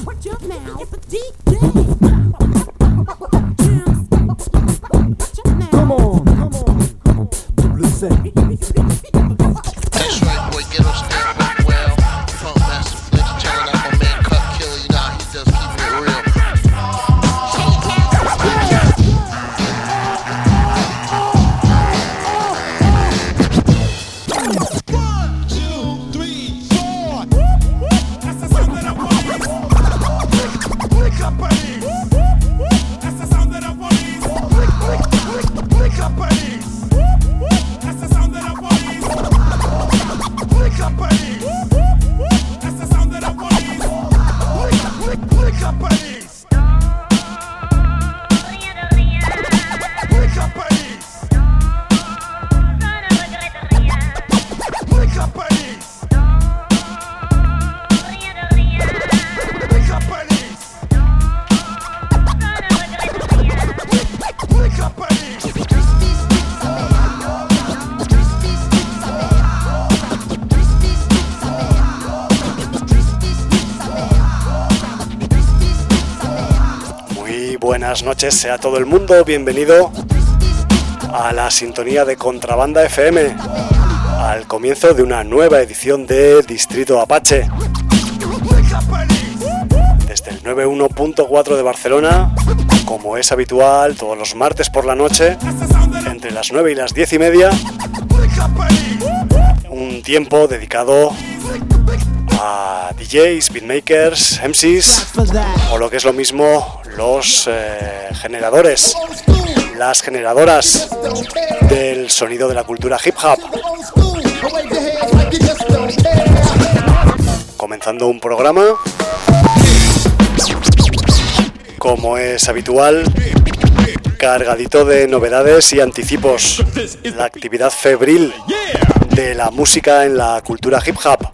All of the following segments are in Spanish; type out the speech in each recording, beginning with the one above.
Buenas noches, sea todo el mundo bienvenido a la sintonía de Contrabanda FM, al comienzo de una nueva edición de Distrito Apache. Desde el 91.4 de Barcelona, como es habitual, todos los martes por la noche, entre las 9 y las 10 y media, un tiempo dedicado a DJs, beatmakers, MCs o lo que es lo mismo, los generadores, las generadoras del sonido de la cultura hip hop. Comenzando un programa, como es habitual, cargadito de novedades y anticipos, la actividad febril de la música en la cultura hip hop,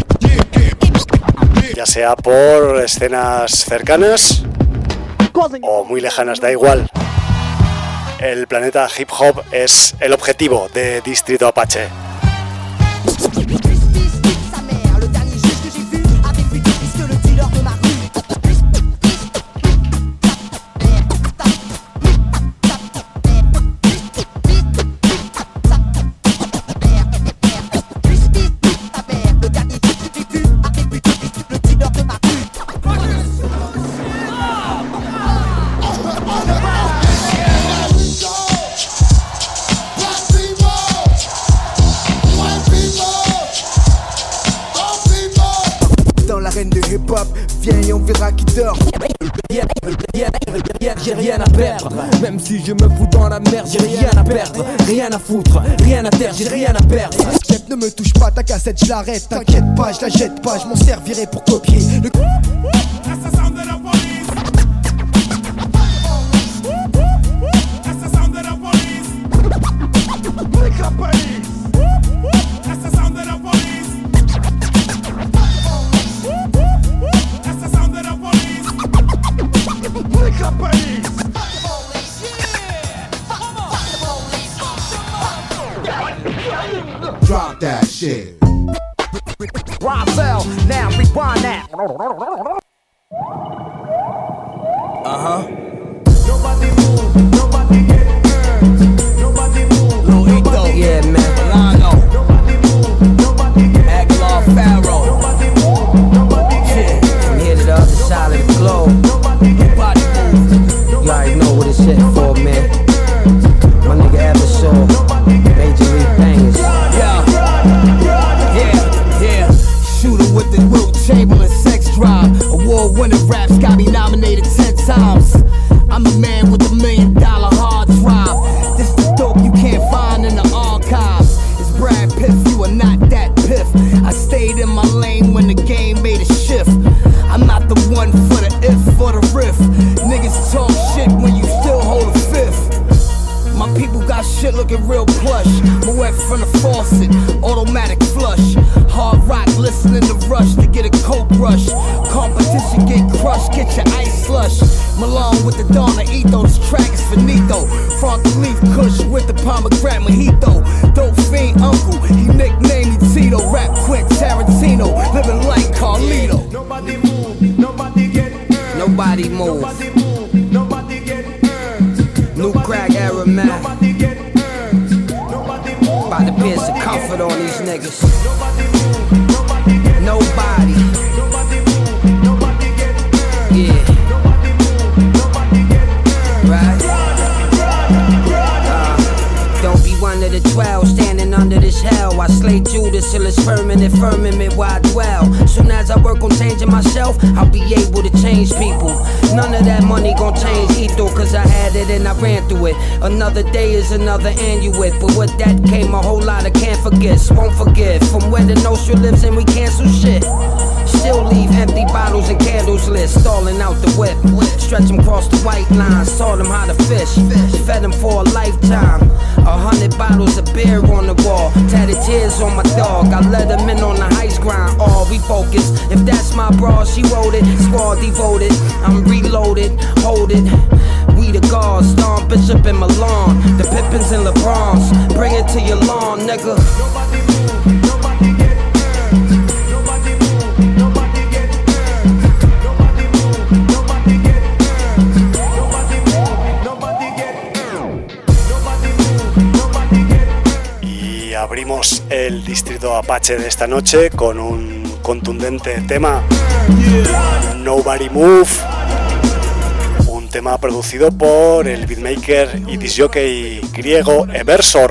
ya sea por escenas cercanas o muy lejanas, da igual. El planeta hip hop es el objetivo de Distrito Apache. Viens, on verra qui dort. J'ai rien à perdre. Même si je me fous dans la merde, j'ai rien à perdre. Rien à foutre, rien à terre, j'ai rien à perdre. Chef, ne me touche pas, ta cassette, je l'arrête. T'inquiète pas, je la jette pas, je m'en servirai pour copier le... Drop that shit. Roswell, now rewind that. Nobody move, nobody get hurt. Nobody move, nobody yeah, man. Milano. Nobody move, nobody get Aguilar Pharaoh. Nobody move, nobody get hurt. From here to the other side of the globe. Nobody get Nobody move. You already know what it's here for, man. My nigga Episode. Major League Bangers. Yeah. Shooter with the Wilt Chamberlain sex drive. Award-winning raps got me nominated 10 times. I'm the man with the $1 million hard drive. This the dope you can't find in the archives. It's Brad Pitt, you are not that piff. I stayed in my lane when the game made a shift. I'm not the one for the if or the riff. Niggas talk shit when you still hold a fifth. My people got shit looking real plush. Moet from the faucet, automatic flush. Hard rock, listening to Rush to get a coke rush. Competition get crushed, get your ice slush. Malone with the Donna Etho, this track is finito. Front the leaf kush with the pomegranate mojito. Dope fiend uncle, he nicknamed me Tito. Rap quick, Tarantino, living like Carlito. Nobody move, nobody get nobody move. Nobody get hurt. New crack era, man. Nobody get hurt. Nobody move. About to pierce the comfort on these niggas. Nobody move. Nobody get Nobody. Nobody move. Nobody get hurt. Yeah. Nobody move. Nobody get hurt. Right. Don't be one of the 12 standing under this hell. I slay Judas till it's firmament where I dwell. Soon as I work on changing myself, I'll be able to change people. None of that money gon' change Etho, cause I had it and I ran through it. Another day is another annuate, but with that came a whole lot of can't forgets, won't forgive. From where the Nostra lives and we cancel shit. Still leave empty bottles and candles lit, stalling out the whip. Stretch them across the white lines, taught them how to fish. Fed them for a lifetime. 100 bottles of beer on the wall, tatted tears on my dog. I let him in on the heist grind. All we focus. If that's my bra, she wrote it. Squad devoted. I'm reloaded. Hold it. We the guards. Don Bishop and Milan. The Pippins and LeBrons. Bring it to your lawn, nigga. Nobody move. Nobody get hurt. Nobody move. Nobody get hurt. Nobody move. Nobody get hurt. Nobody move. Nobody get hurt. Nobody move. Nobody get hurt. Y abrimos el distrito Apache de esta noche con un contundente tema, Nobody Move, un tema producido por el beatmaker y disjockey griego Eversor.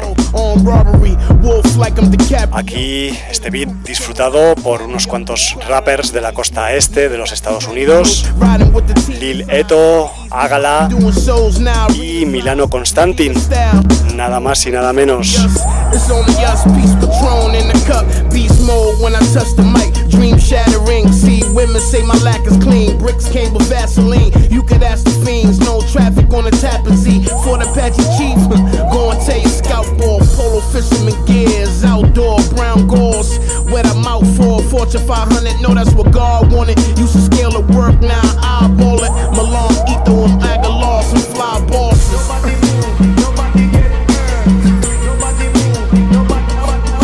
Aquí este beat disfrutado por unos cuantos rappers de la costa este de los Estados Unidos, Lil Eto, Agala y Milano Constantin, nada más y nada menos. It's only us, peace Patron in the cup, beast mode when I touch the mic, dream shattering. See women say my lack is clean, bricks came with Vaseline. You could ask the fiends, no traffic on the Tappan Zee. For the Apache Chief, go and tell your scout ball, polo fisherman gears, outdoor brown gauze. Wet I'm out for Fortune 500, no that's what God wanted. Used to scale the work, now I eyeball it. Malone, Etho, and Aguilar, some fly bosses. Nobody move. Nobody get hurt. Nobody move. Nobody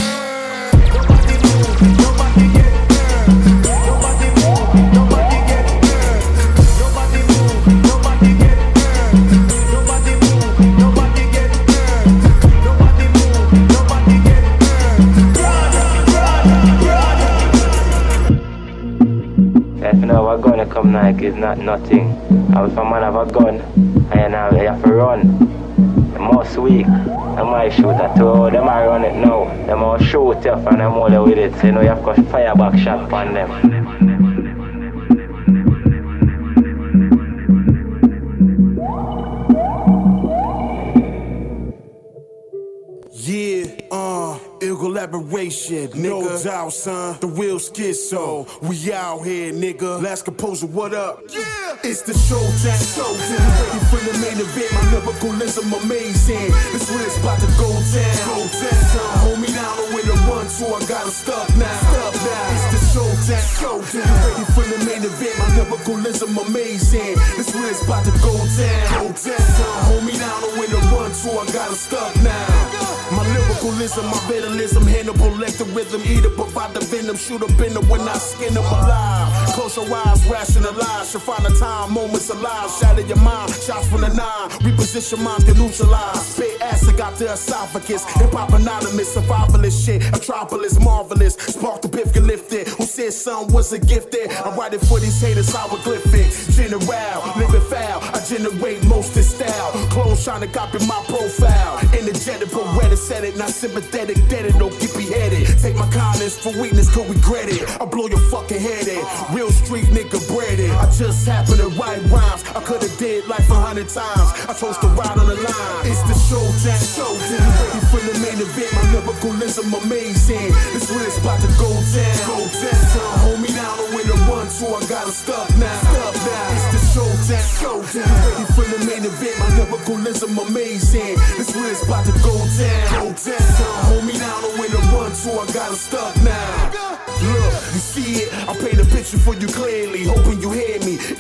move. Nobody get hurt. Nobody move. Nobody get hurt. Nobody move. Nobody get hurt. Nobody move. Nobody get hurt. Nobody move. Nobody get hurt. If you know a gun to come like is not nothing. I was a man have a gun and you have to run. The most weak, I might shoot at two. Them I run it now. Them all shoot you and them all with it. So you know you have to fire back shot on them. Ill collaboration, nigga. No doubt, son. The real schizo. We out here, nigga. Last composer, what up? Yeah! It's the showtime. Ready for the main event. My lyricalism amazing. This real's about to go down. Go down. Hold me down or with a 1-2. I got him stuck now. It's the showtime. Ready for the main event. My lyricalism amazing. This real's about to go down. Go down. Hold me down or with a 1-2. I got him stuck now. My lyricalism, my vitalism, Hannibal, Lecter rhythm, eater, provide the venom, shoot up in them when I skin them alive. Close your eyes, rationalize, should find the time, moments alive, shatter your mind, shots from the 9, reposition minds, get neutralized. Spit acid, got the esophagus, hip-hop anonymous, survivalist shit, Atropolis, marvelous, spark the pith, get lifted, who said son wasn't gifted, I'm writing for these haters, hieroglyphics, general, living foul, I generate most in style, clones trying to copy my profile, energetic, poetic, said it, not sympathetic, dead it, no get beheaded. Take my kindness for weakness, could regret it. I blow your fucking head in. Real street nigga breaded. I just happen to write rhymes. I could've did life 100 times. I chose to ride on the line. It's the showtime. Ready for the main event. My lyricalism amazing. This real's about to go down. Go down. Hold me down or win a 1-2. I got him stuck now. It's the showtime. Ready for the main event. My lyricalism amazing. This real's about to go down. Go down. Hold me down or win a 1-2. I got him stuck now. Look, you see it. I paint a picture for you clearly. Hoping you hear me. Enemies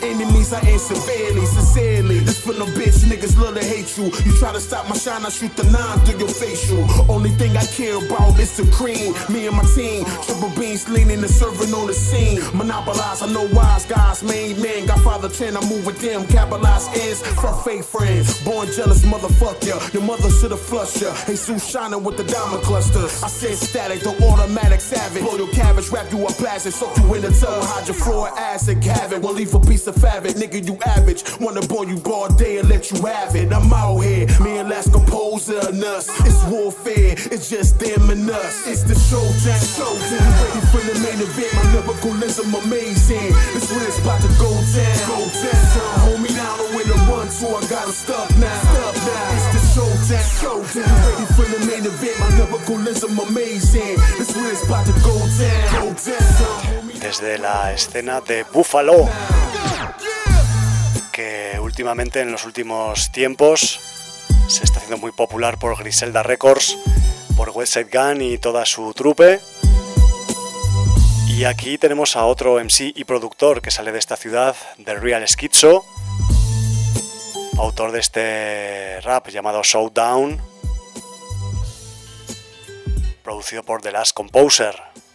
questions, I answer fairly, sincerely. This for no bitch, niggas love to hate you. You try to stop my shine, I shoot the 9 through your facial. Only thing I care about is the cream. Me and my team, triple beans leaning and serving on the scene. Monopolize, I know wise guys, main man. Godfather 10, I move with them. Capitalize ends from fake friends. Born jealous motherfucker, your mother should've flushed ya. Jesus shining with the diamond clusters. I said static, the automatic savage. Blow your cabbage, wrap you up plastic, soak you in the tub, hydrofluoric acid, have it. Won't leave a piece of fabric, nigga, you average. Wanna boy you all day and let you have it. I'm out here, me and Last Composer and us. It's warfare, it's just them and us. It's the showtime, showtime. Ready for the main event, my lyricalism amazing. This when it's about to go down, go down. So hold me down or with a run, so I got him stuck now, stuck now. It's the showtime, showtime. Ready for the main event, my lyricalism amazing. This when it's about to go down, go down. Desde la escena de Buffalo, que últimamente en los últimos tiempos se está haciendo muy popular por Griselda Records, por Westside Gun y toda su trupe. Y aquí tenemos a otro MC y productor que sale de esta ciudad, The Real Schizo, autor de este rap llamado Showdown, producido por The Last Composer.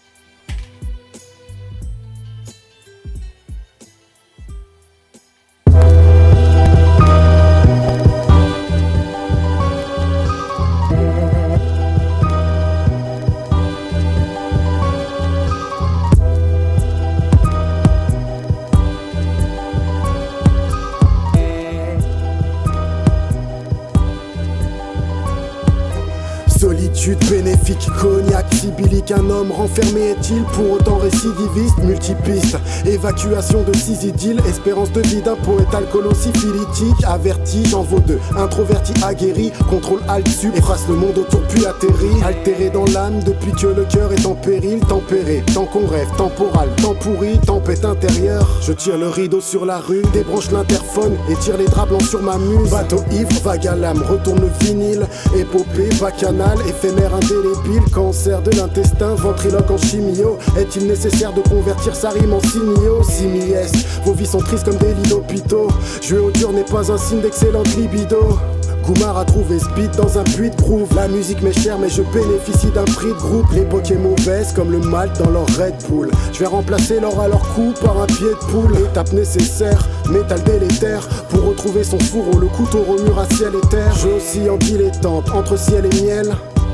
Solitude bénéfique, cognac, sibylique, un homme renfermé est-il pour autant récidiviste? Multipiste, évacuation de 6 idylles, espérance de vie d'un poète alcoolo-syphilitique, averti, j'en vaux 2, introverti aguerri, contrôle alt sup, efface le monde autour puis atterrit, altéré dans l'âme depuis que le cœur est en péril, tempéré, tant qu'on rêve, temporal, temps pourri, tempête intérieure, je tire le rideau sur la rue, débranche l'interphone et tire les draps blancs sur ma muse, bateau ivre, vague à l'âme, retourne le vinyle, épopée, bacchanal, éphémère indélébile, cancer de l'intestin, ventriloque en chimio. Est-il nécessaire de convertir sa rime en signaux? Simiès, vos vies sont tristes comme des lits d'hôpitaux. Jouer au dur n'est pas un signe d'excellente libido. Goumar a trouvé speed dans un puits de groove. La musique m'est chère mais je bénéficie d'un prix de groupe. L'époque est mauvaise comme le malt dans leur Red Bull. Je vais remplacer l'or à leur cou par un pied de poule. Étape nécessaire, métal délétère. Pour retrouver son fourreau, le couteau remue à ciel et terre. J'oscille en dilettante entre ciel et miel.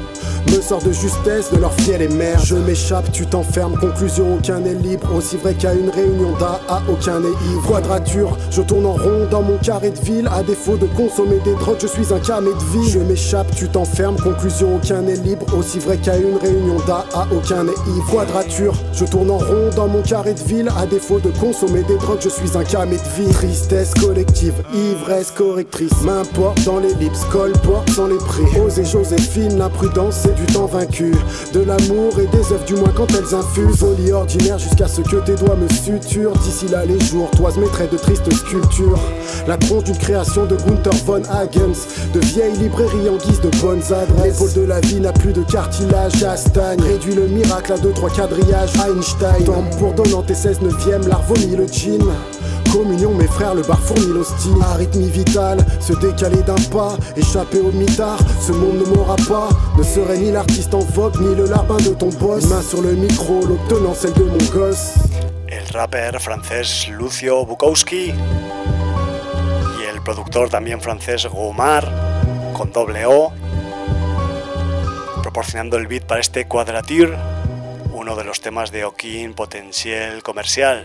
Me sors de justesse, de leur fiel et mère. Je m'échappe, tu t'enfermes, conclusion, aucun n'est libre. Aussi vrai qu'à une réunion d'AA, aucun n'est ivre. Quadrature, je tourne en rond dans mon carré de ville. À défaut de consommer des drogues, je suis un camé de vie. Je m'échappe, tu t'enfermes, conclusion, aucun n'est libre. Aussi vrai qu'à une réunion d'AA, aucun n'est ivre. Quadrature, je tourne en rond dans mon carré de ville. À défaut de consommer des drogues, je suis un camé de vie. Tristesse collective, ivresse correctrice. M'importe dans l'ellipse, colporte sans les prix. Osez Joséphine, l'imprudence, c'est du temps vaincu, de l'amour et des œufs du moins quand elles infusent. Folie ordinaire jusqu'à ce que tes doigts me suturent. D'ici là les jours toisent mes traits de triste sculpture. La tronche d'une création de Gunther von Hagens, de vieilles librairies en guise de bonnes adresses. L'épaule de la vie n'a plus de cartilage, castagne. Réduit le miracle à 2-3 quadrillages, Einstein. Tombe pour donnant tes 16 neuvième, l'art vomit le gin. Communion, mes frères, le bar fournit l'hostie. Arythmie vitale, se décaler d'un pas, échapper au mitard, ce monde ne m'aura pas. Ne serait ni l'artiste en vogue, ni le larbin de ton boss. Main sur le micro, l'obtenant celle de mon gosse. El rapper francés Lucio Bukowski y el productor también francés Goumar, con doble O, proporcionando el beat para este Quadrature, uno de los temas de Okin Potentiel Comercial.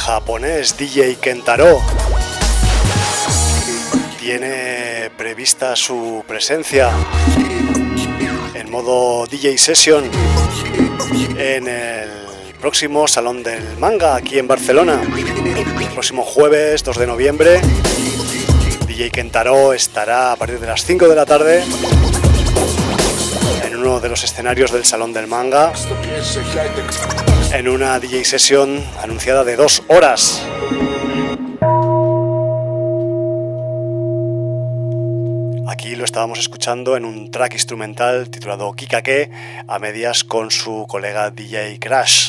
japonés DJ Kentaro tiene prevista su presencia en modo DJ Session en el próximo Salón del Manga aquí en Barcelona. El próximo jueves 2 de noviembre DJ Kentaro estará a partir de las 5 de la tarde en uno de los escenarios del Salón del Manga en una DJ Session anunciada de 2 horas. Aquí lo estábamos escuchando en un track instrumental titulado Kikake, a medias con su colega DJ Crash.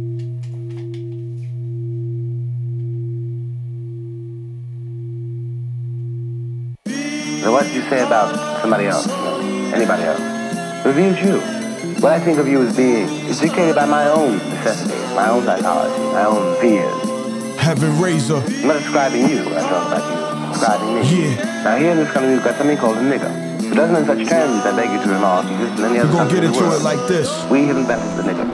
So what did you say about somebody else, anybody else? Reveals you. What I think of you as being is dictated by my own necessities, my own psychology, my own fears. Heaven Razor. I'm not describing you when I talk about you. Describing me. Yeah. Now here in this country we've got something called a nigger. It doesn't in such terms I beg you to remark exist in any other country in the world. We're gonna get into it like this. We have invented the nigger.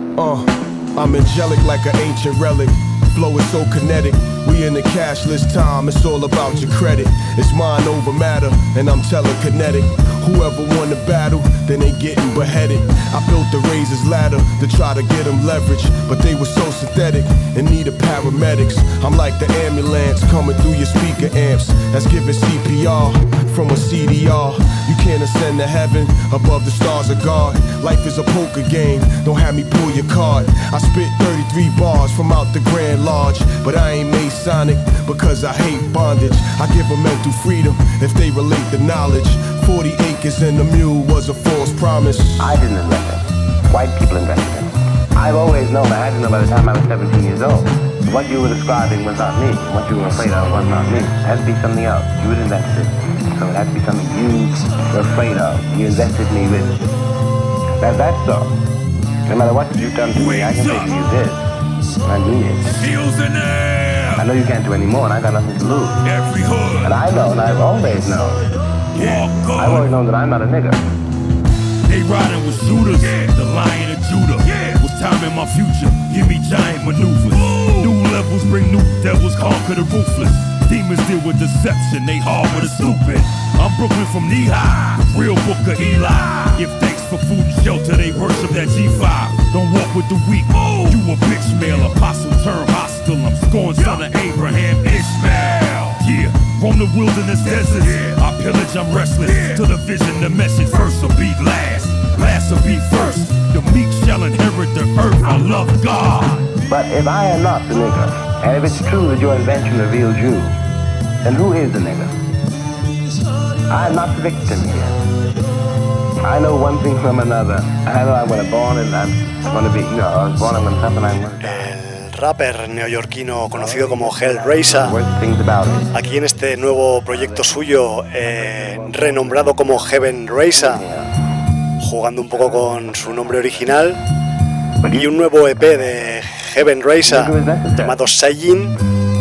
I'm angelic like an ancient relic. Flow is so kinetic. We in the cashless time. It's all about your credit. It's mind over matter, and I'm telekinetic. Whoever won the battle, then they getting beheaded. I built the razor's ladder to try to get them leverage, but they were so synthetic and needed paramedics. I'm like the ambulance coming through your speaker amps. That's giving CPR from a CDR. You can't ascend to heaven above the stars of God. Life is a poker game. Don't have me pull your card. I spit 33 bars from out the Grand Lodge, but I ain't Masonic because I hate bondage. I give them mental freedom if they relate the knowledge. 40 acres and a mule was a false promise. I didn't invent it. White people invented it. I've always known, I had to know by the time I was 17 years old. What you were describing was not me. What you were afraid of was not me. It had to be something else. You had invented it. So it had to be something you were afraid of. You invested me with. That's so. No matter what you've done to me, I can say to you this. I mean it. Heels in there. I know you can't do any more, and I got nothing to lose. Every hood. And I know, and I've always known. I've always known that I'm not a nigger. They riding with shooters, the Lion of Judah. Was time in my future, give me giant maneuvers. New levels bring new devils, conquer the ruthless. Demons deal with deception, they harbor the stupid. I'm Brooklyn from knee-high, real book of Eli. Give thanks for food and shelter, they worship that G5. Don't walk with the weak, you a bitch male, apostle turn hostile. I'm scorned son of Abraham, Ishmael. Yeah, from the wilderness deserts, I pillage, I'm restless. To the vision, the message, first will be last, last will be first. The meek shall inherit the earth, I love God. But if I am not the nigger, and if it's true that your invention reveals you, then who is the nigger? I am not the victim here. I know one thing from another. I know I'm going to born and I'm going to be, you know, I was born, I'm going to happen, I'm going to die. Rapper neoyorquino conocido como Hellraiser, aquí en este nuevo proyecto suyo renombrado como Heaven Raiser, jugando un poco con su nombre original, y un nuevo EP de Heaven Raiser llamado Seijin,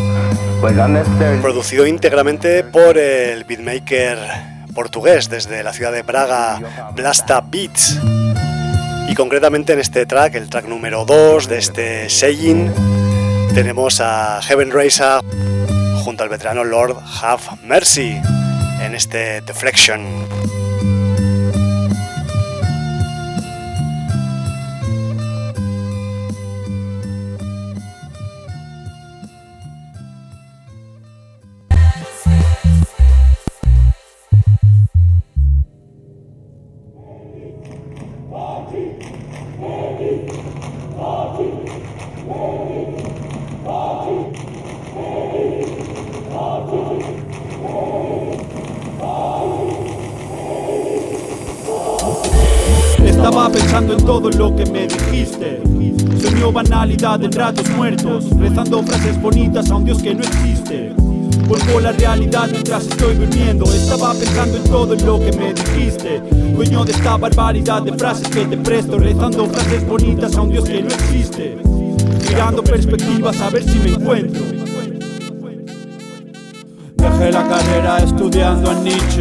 producido íntegramente por el beatmaker portugués desde la ciudad de Braga, Blasta Beats. Y concretamente en este track, el track número 2 de este Seijin, tenemos a Heaven Raiser junto al veterano Lord Have Mercy en este Deflection. Estaba pensando en todo lo que me dijiste. Sueño banalidad en ratos muertos, rezando frases bonitas a un Dios que no existe. Vuelvo la realidad mientras estoy durmiendo. Estaba pensando en todo lo que me dijiste. Dueño de esta barbaridad de frases que te presto, rezando frases bonitas a un Dios que no existe. Mirando perspectivas a ver si me encuentro. Dejé la carrera estudiando a Nietzsche.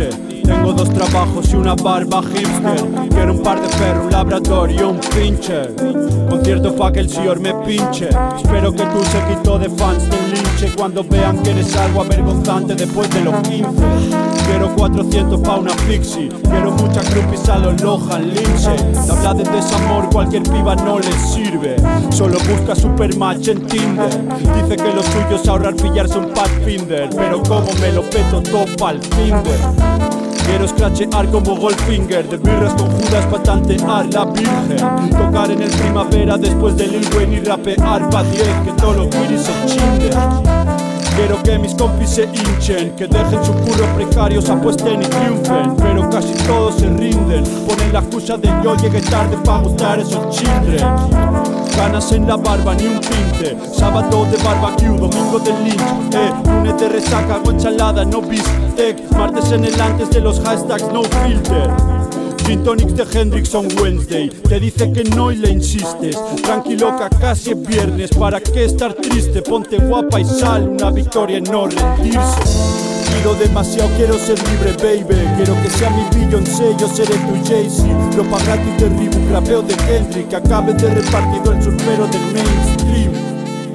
Tengo 2 trabajos y una barba hipster. Quiero un par de perros, un labrador y un pincher. Concierto pa' que el señor me pinche. Espero que tu séquito de fans te linche cuando vean que eres algo avergonzante después de los 15. Quiero 400 pa' una fixie. Quiero muchas groupies a los Lohan Lindsay. Habla de desamor, cualquier piba no le sirve. Solo busca supermatch en Tinder. Dice que lo suyo es ahorrar pillarse un Pathfinder. Pero como me lo peto todo pa'l Tinder. Quiero scratchear como Goldfinger. De birras con Judas pa' tantear la virgen. Tocar en el primavera después de Lil Wayne y rapear pa' 10. Que todos los guiris se chinguen. Quiero que mis compis se hinchen, que dejen sus curros precarios, apuesten y triunfen. Pero casi todos se rinden, ponen la excusa de yo llegué tarde pa' gustar esos children. Ganas en la barba, ni un tinte. Sábado de barbecue, domingo de lynch. Lunes de resaca, hago ensalada, no bistec. Martes en el antes de los hashtags, no filter. Gin tonics de Hendrix on Wednesday. Te dice que no y le insistes. Tranquiloca, casi es viernes. ¿Para qué estar triste? Ponte guapa y sal. Una victoria en no rendirse. Pido demasiado, quiero ser libre, baby. Quiero que sea mi Beyoncé, yo seré tu Jay-Z. Ropa gratis de Reebok, rapeo de Kendrick. Acabe de repartido el surfero del mainstream.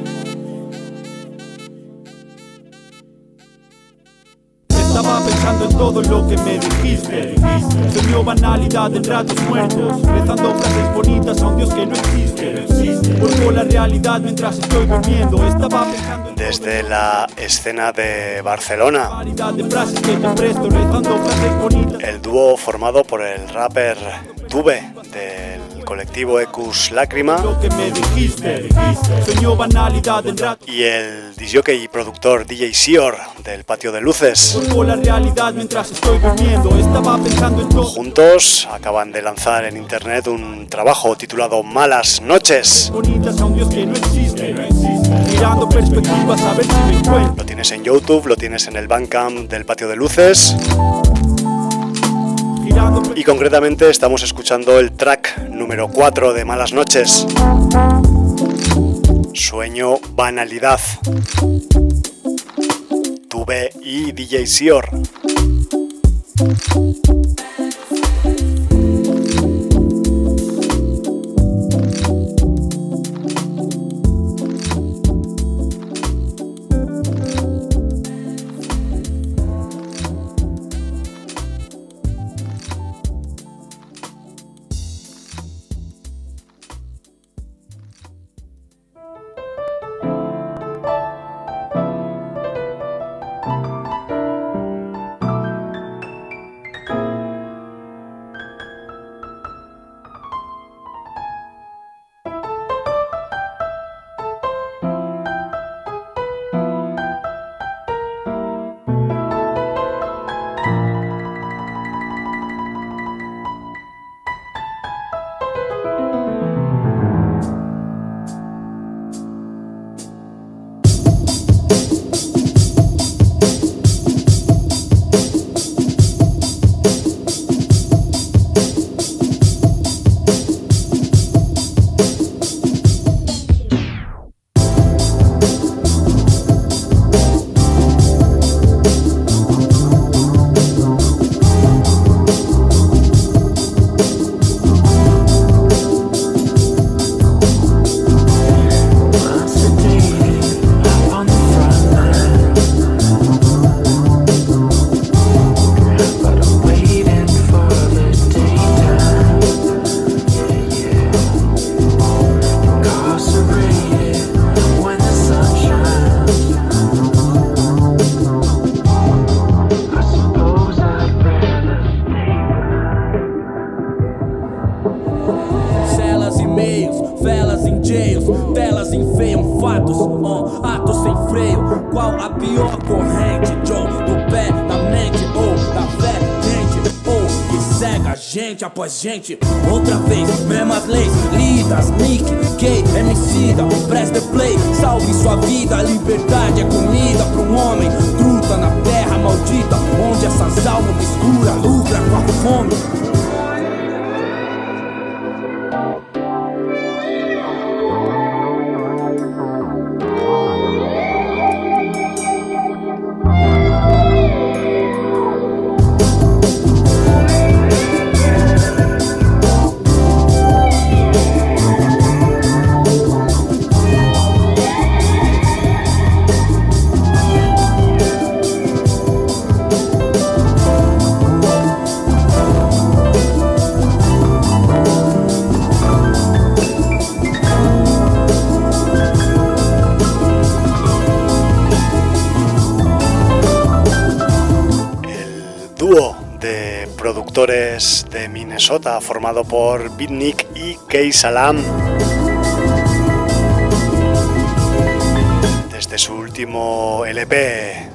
Estaba pensando en todo lo que me dijiste. Sueño banalidad en ratos muertos, rezando frases bonitas a un Dios que no existe. Busco la realidad mientras estoy durmiendo. Estaba pensando en desde la escena de Barcelona, de frases que te presto, rezando frases bonitas. el dúo formado por el rapper Tube del colectivo Ecus Lágrima Lo que me dijiste. Sueño banalidad en ratos. y el disjockey y productor DJ Sior del Patio de Luces. Busco la realidad mientras estoy durmiendo. Estaba pensando en todo. Juntos acaban de lanzar en internet un trabajo titulado Malas Noches. Bonitas a un Dios que no existe. Mirando perspectivas a ver si me encuentro. Lo tienes en YouTube, lo tienes en el Bandcamp del Patio de Luces y concretamente estamos escuchando el track número 4 de Malas Noches, Sueño Banalidad, Tube y DJ Sior. Atos sem freio, qual a pior corrente? Joe, do pé, da mente ou da fé, gente, ou que cega gente após gente. Outra vez, mesmas leis, lidas, Nick, K, Emicida, press the play, salve sua vida, liberdade é comida para um homem, truta na terra maldita, onde essas almas escuras lucra com a fome. de Minnesota, formado por Beatnik y K-Salam. Desde su último LP,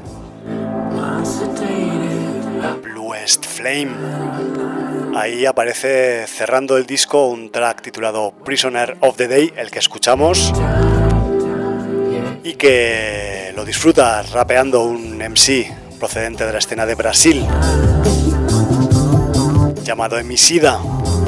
Bluest Flame, ahí aparece cerrando el disco un track titulado Prisoner of the Day, el que escuchamos, y que lo disfruta rapeando un MC procedente de la escena de Brasil llamado Emicida.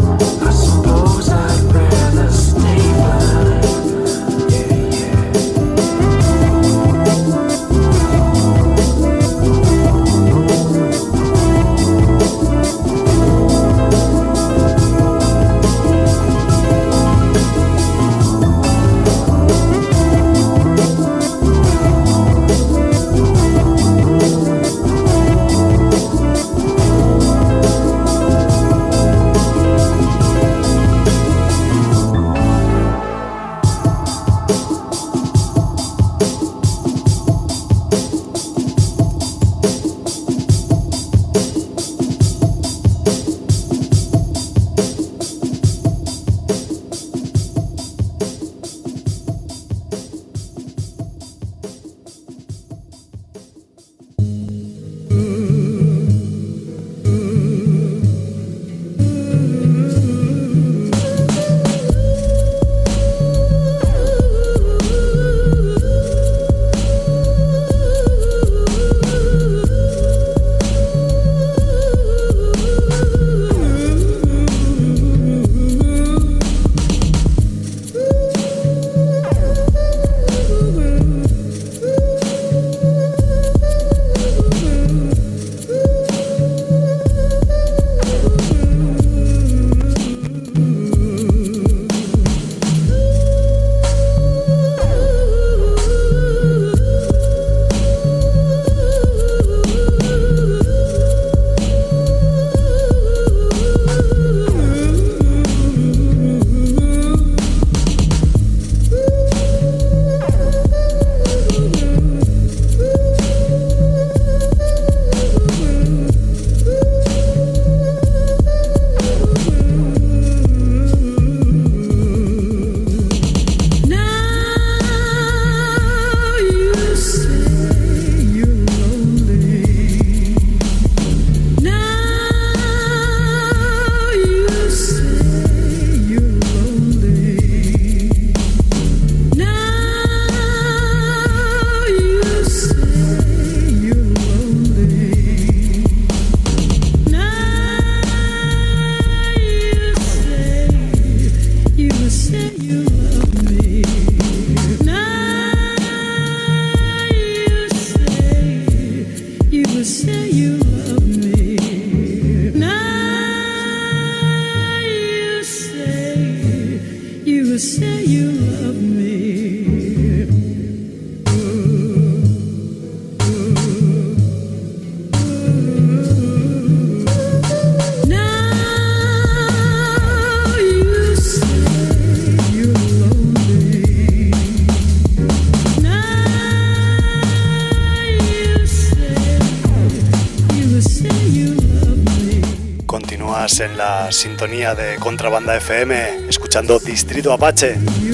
En la sintonía de Contrabanda FM, escuchando Distrito Apache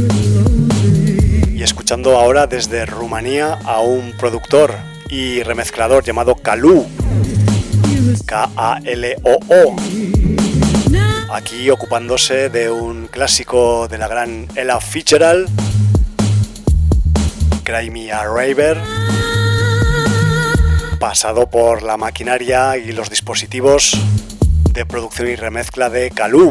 y escuchando ahora desde Rumanía a un productor y remezclador llamado Kaloo, K-A-L-O-O, aquí ocupándose de un clásico de la gran Ella Fitzgerald, Cry Me a River, pasado por la maquinaria y los dispositivos de producción y remezcla de Kaloo.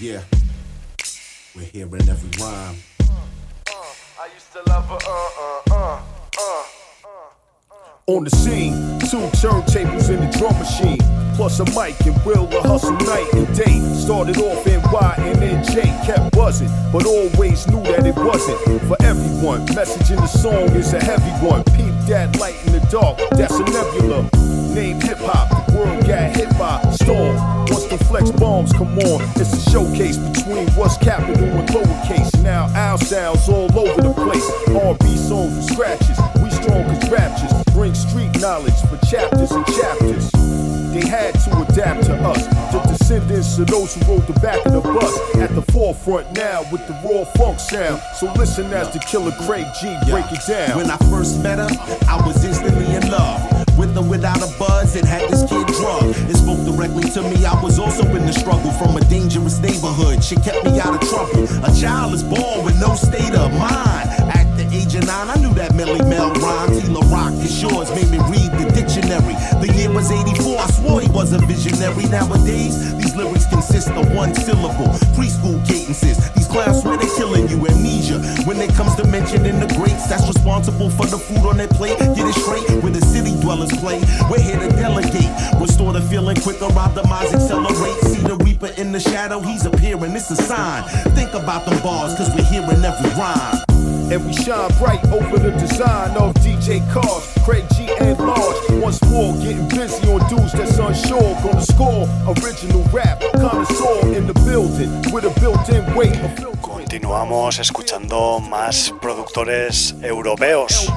Yeah, we're hearing every rhyme. I used to love her, On the scene, 2 turntables in the drum machine, plus a mic and will a hustle night and day. Started off NY and then J kept buzzing, but always knew that it wasn't for everyone. Message in the song is a heavy one. Peep that light in the dark, that's a nebula. Named hip hop, the world got hit by storm. Once the flex bombs come on, it's a showcase between what's capital and lowercase. Now our sounds all over the place. R&B songs with scratches, we strong as raptures. Bring street knowledge for chapters and chapters. They had to adapt to us, the descendants of those who rode the back of the bus. At the forefront now with the raw funk sound. So listen as the killer Craig G break it down. When I first met her, I was instantly in love. With or without a buzz, it had this kid drugged. It spoke directly to me, I was also in the struggle. From a dangerous neighborhood, she kept me out of trouble. A child is born with no state of mind. At the age of 9, I knew that Millie Mel rhymes. Tila Rock is yours, made me read the dictionary. The year was 84, I swore he was a visionary. Nowadays, these lyrics consist of one syllable. Preschool cadences, these clowns swear they're killing you. Amnesia, when it comes to mentioning the greats that's responsible for the food on their plate. Get it straight, where the city dwellers play. We're here to delegate, restore the feeling quicker, our demise accelerate. See the reaper in the shadow, he's appearing, it's a sign. Think about them bars, cause we're hearing every rhyme. And we shine bright over the design of DJ Cars, Craig G and Large. Once more, getting busy on dudes that's unsure. Gonna score original rap, connoisseur in the building with a built-in weight of filter. Continuamos escuchando más productores europeos.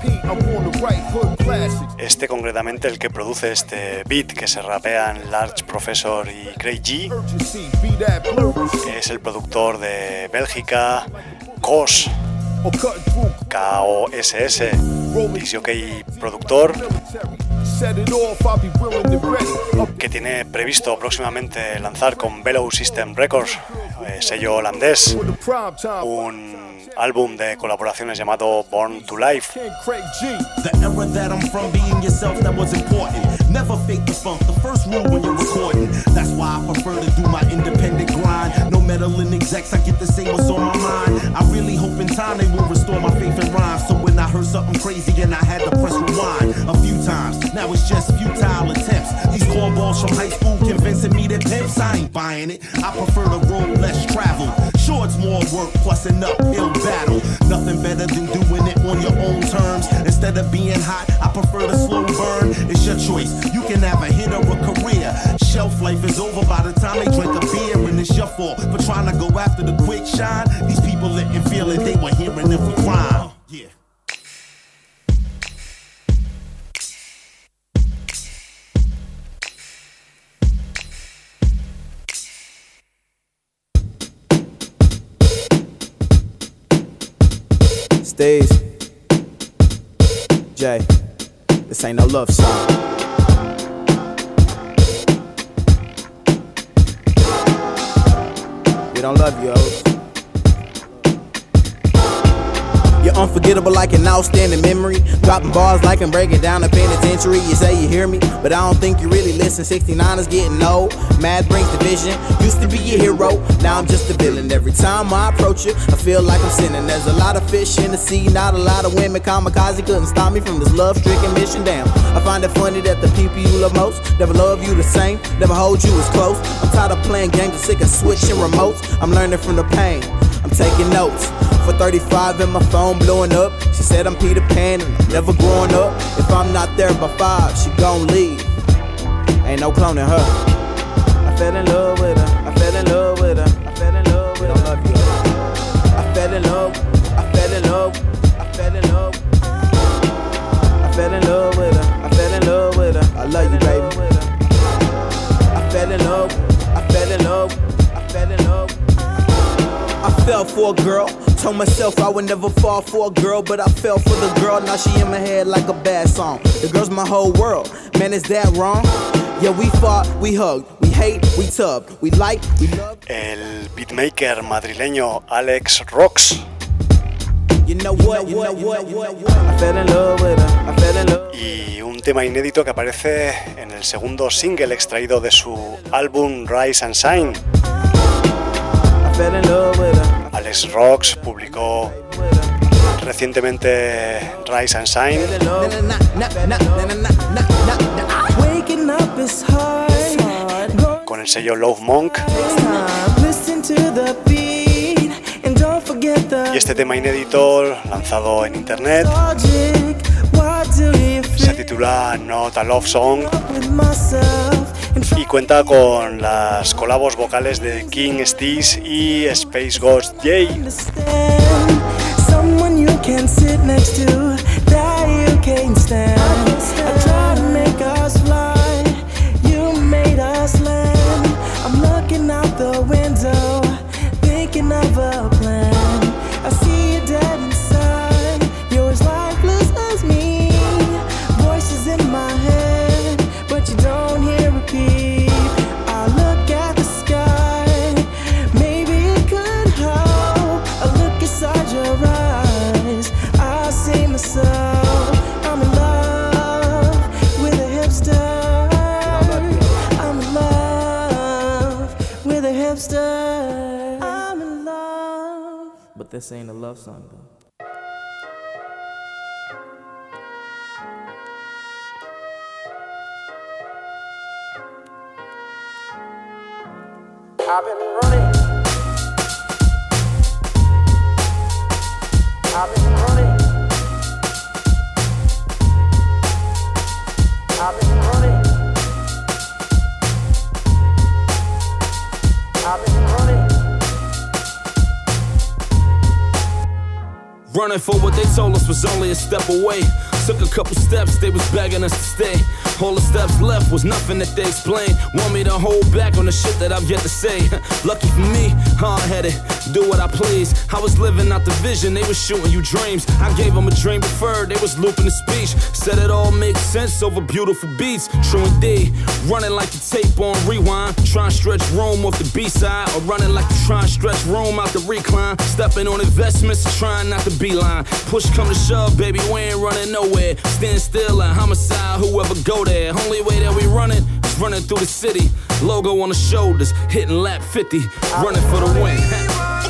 Este concretamente, el que produce este beat que se rapean Large Professor y Craig G, es el productor de Bélgica, KOSS, K-O-S-S, disjockey y productor, que tiene previsto próximamente lanzar con Bellow System Records, sello holandés, un álbum de colaboraciones llamado Born to Life. The era that I'm from, being yourself, that was important. Never fake the funk, the first rule when you're recording. That's why I prefer to do my independent grind. No meddling execs, I get to say what's on my mind. I really hope in time they will restore my faith in rhyme. So when I heard something crazy and I had to press rewind a few times, now it's just futile attempts. These cornballs from high school convincing me that pimps, I ain't buying it. I prefer the road less traveled. Sure, it's more work plus an uphill battle. Nothing better than doing it on your own terms. Instead of being hot, I prefer the slow burn. It's your choice. You can have a hit or a career. Shelf life is over by the time they drink a beer, and it's your fault for trying to go after the quick shine. These people didn't feel it, they were hearing every rhyme. Yeah. Stays. Jay, this ain't no love song. We don't love you, hoes. You're unforgettable like an outstanding memory. Dropping bars like I'm breaking down the penitentiary. You say you hear me, but I don't think you really listen. 69 is getting old. Math brings division. Used to be your hero, now I'm just a villain. Every time I approach you, I feel like I'm sinning. There's a lot of fish in the sea, not a lot of women. Kamikaze couldn't stop me from this love-stricken mission. Damn, I find it funny that the people you love most never love you the same, never hold you as close. I'm tired of playing games and sick of switching remotes. I'm learning from the pain, I'm taking notes. For 35 and my phone blowing up. She said I'm Peter Pan and I'm never growing up. If I'm not there by 5, she gon' leave. Ain't no cloning her. I fell in love with her. I fell in love with her. I fell in love with her. I love you. I fell in love. I fell in love. I fell in love. I fell in love with her. I fell in love with her. I love you, baby. I fell in love. I fell in love. I fell in love. I fell for a girl, told myself I would never fall for a girl, but I fell for the girl, now she in my head like a bad song. The girl's my whole world, man, is that wrong? Yeah, we fought, we hugged, we hate, we tugged, we like, we love. El beatmaker madrileño Alex Rox. You know what, you know what, you know what. I fell in love with her, I fell in love. Y un tema inédito que aparece en el segundo single extraído de su álbum Rise and Shine. fell in love with her. Alex Rocks publicó recientemente Rise and Shine. Waking up is hard. Con el sello Love Monk. Listen to the beat and don't forget the Y este tema inédito, lanzado en internet, logic. Why do you se titula Not a Love Song with myself and try y cuenta con las colabos vocales de King Steez y Space Ghost J. to understand someone you can sit next to that you can't stand? I try to make us fly, you made us land. I'm looking out the window, thinking of a plan. I see you dead inside, you're as lifeless as me. Voices in my head, but you don't hear a peep. I look at the sky, maybe it could help. I look inside your eyes, I see myself. I'm in love with a hipster. I'm in love with a hipster. I'm in love. But this ain't a love song though. I've been running. I've been running. I've been running. I've been running. Running for what they told us was only a step away. Took a couple steps, they was begging us to stay. All the steps left was nothing that they explained. Want me to hold back on the shit that I've yet to say. Lucky for me, hard-headed, do what I please. I was living out the vision, they was shooting you dreams. I gave them a dream deferred, they was looping the speech. Said it all makes sense over beautiful beats. True indeed, running like the tape on rewind. Trying to stretch room off the B-side, or running like you trying to stretch room out the recline. Stepping on investments, trying not to beeline. Push come to shove, baby, we ain't running nowhere. Stand still and homicide, whoever go there. Only way that we running is running through the city. Logo on the shoulders, hitting lap 50, running for the win. They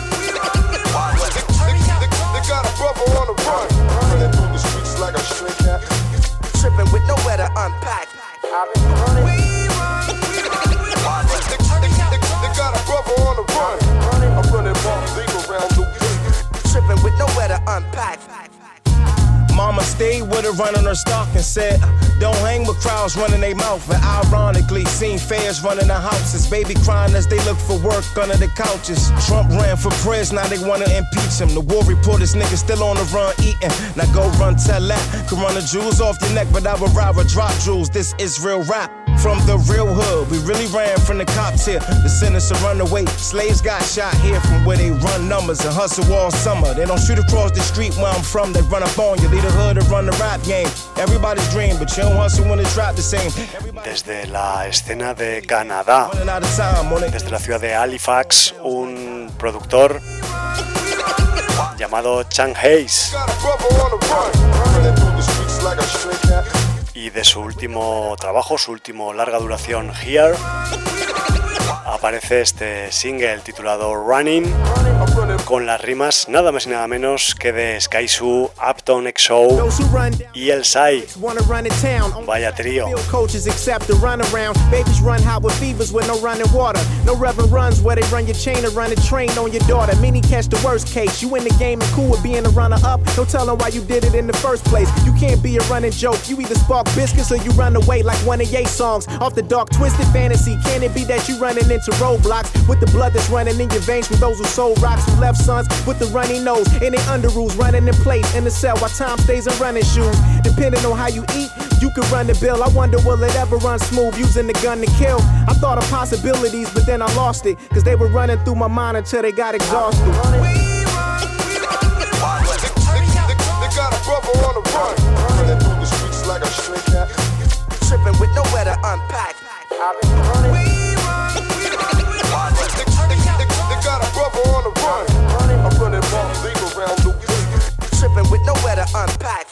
got a brother on the run, running through the streets like a stray cat. Tripping with nowhere to unpack. I've been running. They got a brother on the run, I'm running off legal around the tripping with nowhere to unpack. Mama stayed with her, running her stock and said, don't hang with crowds running their mouth. And ironically, seen fairs running the houses. Baby crying as they look for work under the couches. Trump ran for prison, now they wanna impeach him. The war report, this nigga still on the run eating. Now go run, tell that. Could run the jewels off your neck, but I would rather drop jewels. This is real rap. From the real hood, we really ran from the cops here. The sentence to run away. Slaves got shot here from where they run numbers and hustle all summer. They don't shoot across the street where I'm from, they run up on you. Lead the hood to run the rap game. Everybody's dream, but you don't hustle when it's rap the same. Desde la escena de Canadá, desde la ciudad de Halifax, un productor llamado Chang Hayes. Y de su último trabajo, su último larga duración, Here, aparece este single titulado Running, con las rimas nada más y nada menos que de Sky Zoo, Upton XO y El Sai. Vaya trío. Coaches accept the run around. Babies run hot with fevers with no running water. No reverend runs where they run your chain or run a train on your daughter. Many catch the worst case. You in the game and cool with being a runner up. No telling why you did it in the first place. You can't be a running joke. You either spark biscuits or you run away like one of Ye songs. Off the dark twisted fantasy. Can it be that you running into roadblocks with the blood that's running in your veins from those who sold rocks, who left sons with the runny nose and their underoos running in place in the cell while time stays in running shoes. Depending on how you eat, you can run the bill. I wonder will it ever run smooth using the gun to kill. I thought of possibilities, but then I lost it, cause they were running through my mind until they got exhausted. They got a brother on the run, running through the streets like a stray cat. Tripping with nowhere to unpack. I've been running. They got a brother on the run, I'm running off legal around the tripping with nowhere to unpack.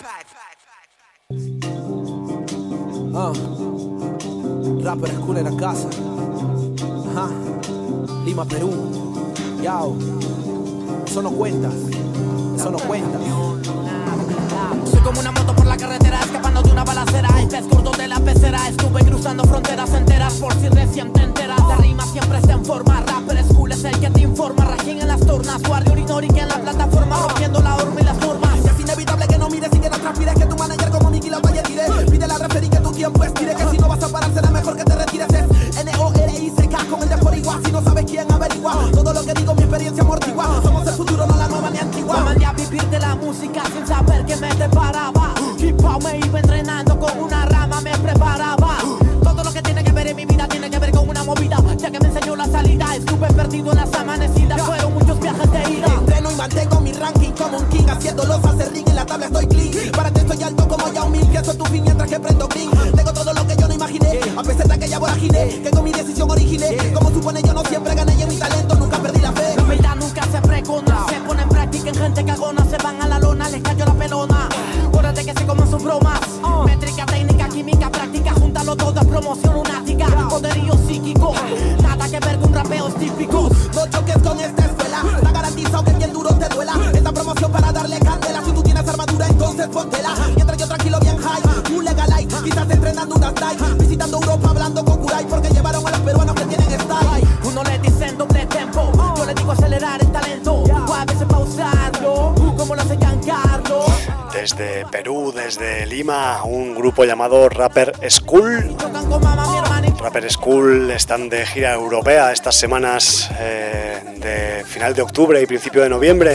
Rapper School en la casa. Ajá. Lima, Perú. Yao, eso no cuenta, eso no cuenta. Soy como una moto por la carretera, escapando de una balacera. El pez gordo de la pecera. Estuve cruzando fronteras enteras, por si recién te enteras. La rima siempre está en forma. Rapper School es el que te informa. Rajín en las tornas, Warrior y Nori que en la plataforma, rompiendo la horma y las normas. Y es inevitable que no mires y que no transpires, que tu manager como Mickey la vaya tire. Pide la referí que tu tiempo estire, que si no vas a parar será mejor que te retires. Es N-O-R-I-C-K con el de por igual. Si no sabes quién averigua, todo lo que digo mi experiencia amortigua. Somos el futuro, no la nueva ni antigua. Me mandé a vivir de la música sin saber que me deparaba. Hip hop me iba entrenando con una rama, me preparaba. Todo lo que tiene que ver en mi vida tiene que ver con una movida, ya que me enseñó la salida. Estuve perdido en las amanecidas, fueron muchos viajes de ida. Entreno y mantengo mi ranking como un king, haciendo los hacer ring, en la tabla estoy clean. Para ti estoy alto como Yao Ming, pienso tu fin mientras que prendo green. Tengo todo lo que yo no imaginé, a pesar de aquella vorágine, que con mi decisión originé. Como supone yo no siempre gané y en mi talento nunca perdí la fe. La humildad nunca se precona, se pone en práctica en gente cagona. Se van a la lona, les cayó la pelona. Acuérdate que se comen sus bromas. Métrica, técnica, química, práctica, júntalo todo, es promoción lunática. Poderío psíquico, nada que ver con un rapeo típico. No choques con esta escuela, está garantizado que bien duro te duela. Esta promoción para darle candela, si tú tienes armadura entonces póntela. Mientras yo tranquilo bien high, un legalize, quizás entrenando unas dive, visitando Europa hablando con Kurai, porque llevaron a los peruanos que tienen style. Uno le dicen doble tempo, yo le digo acelerar el talento, o a veces pausarlo, como lo hace Giancarlo. Desde Perú, desde Lima, un grupo llamado Rapper School. Rapper School están de gira europea estas semanas de final de octubre y principio de noviembre.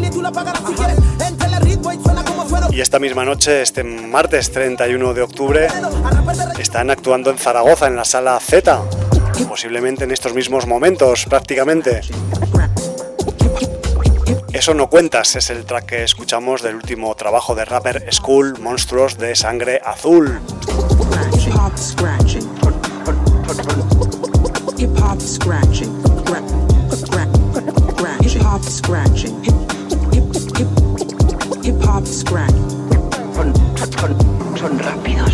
Y esta misma noche, este martes 31 de octubre, están actuando en Zaragoza, en la Sala Z. Posiblemente en estos mismos momentos, prácticamente. Eso no cuentas, es el track que escuchamos del último trabajo de Rapper School, Monstruos de Sangre Azul. Hip hop scratching. Hip hop scratching. Hip hop scratching. Hip hop scratching. Son rápidos.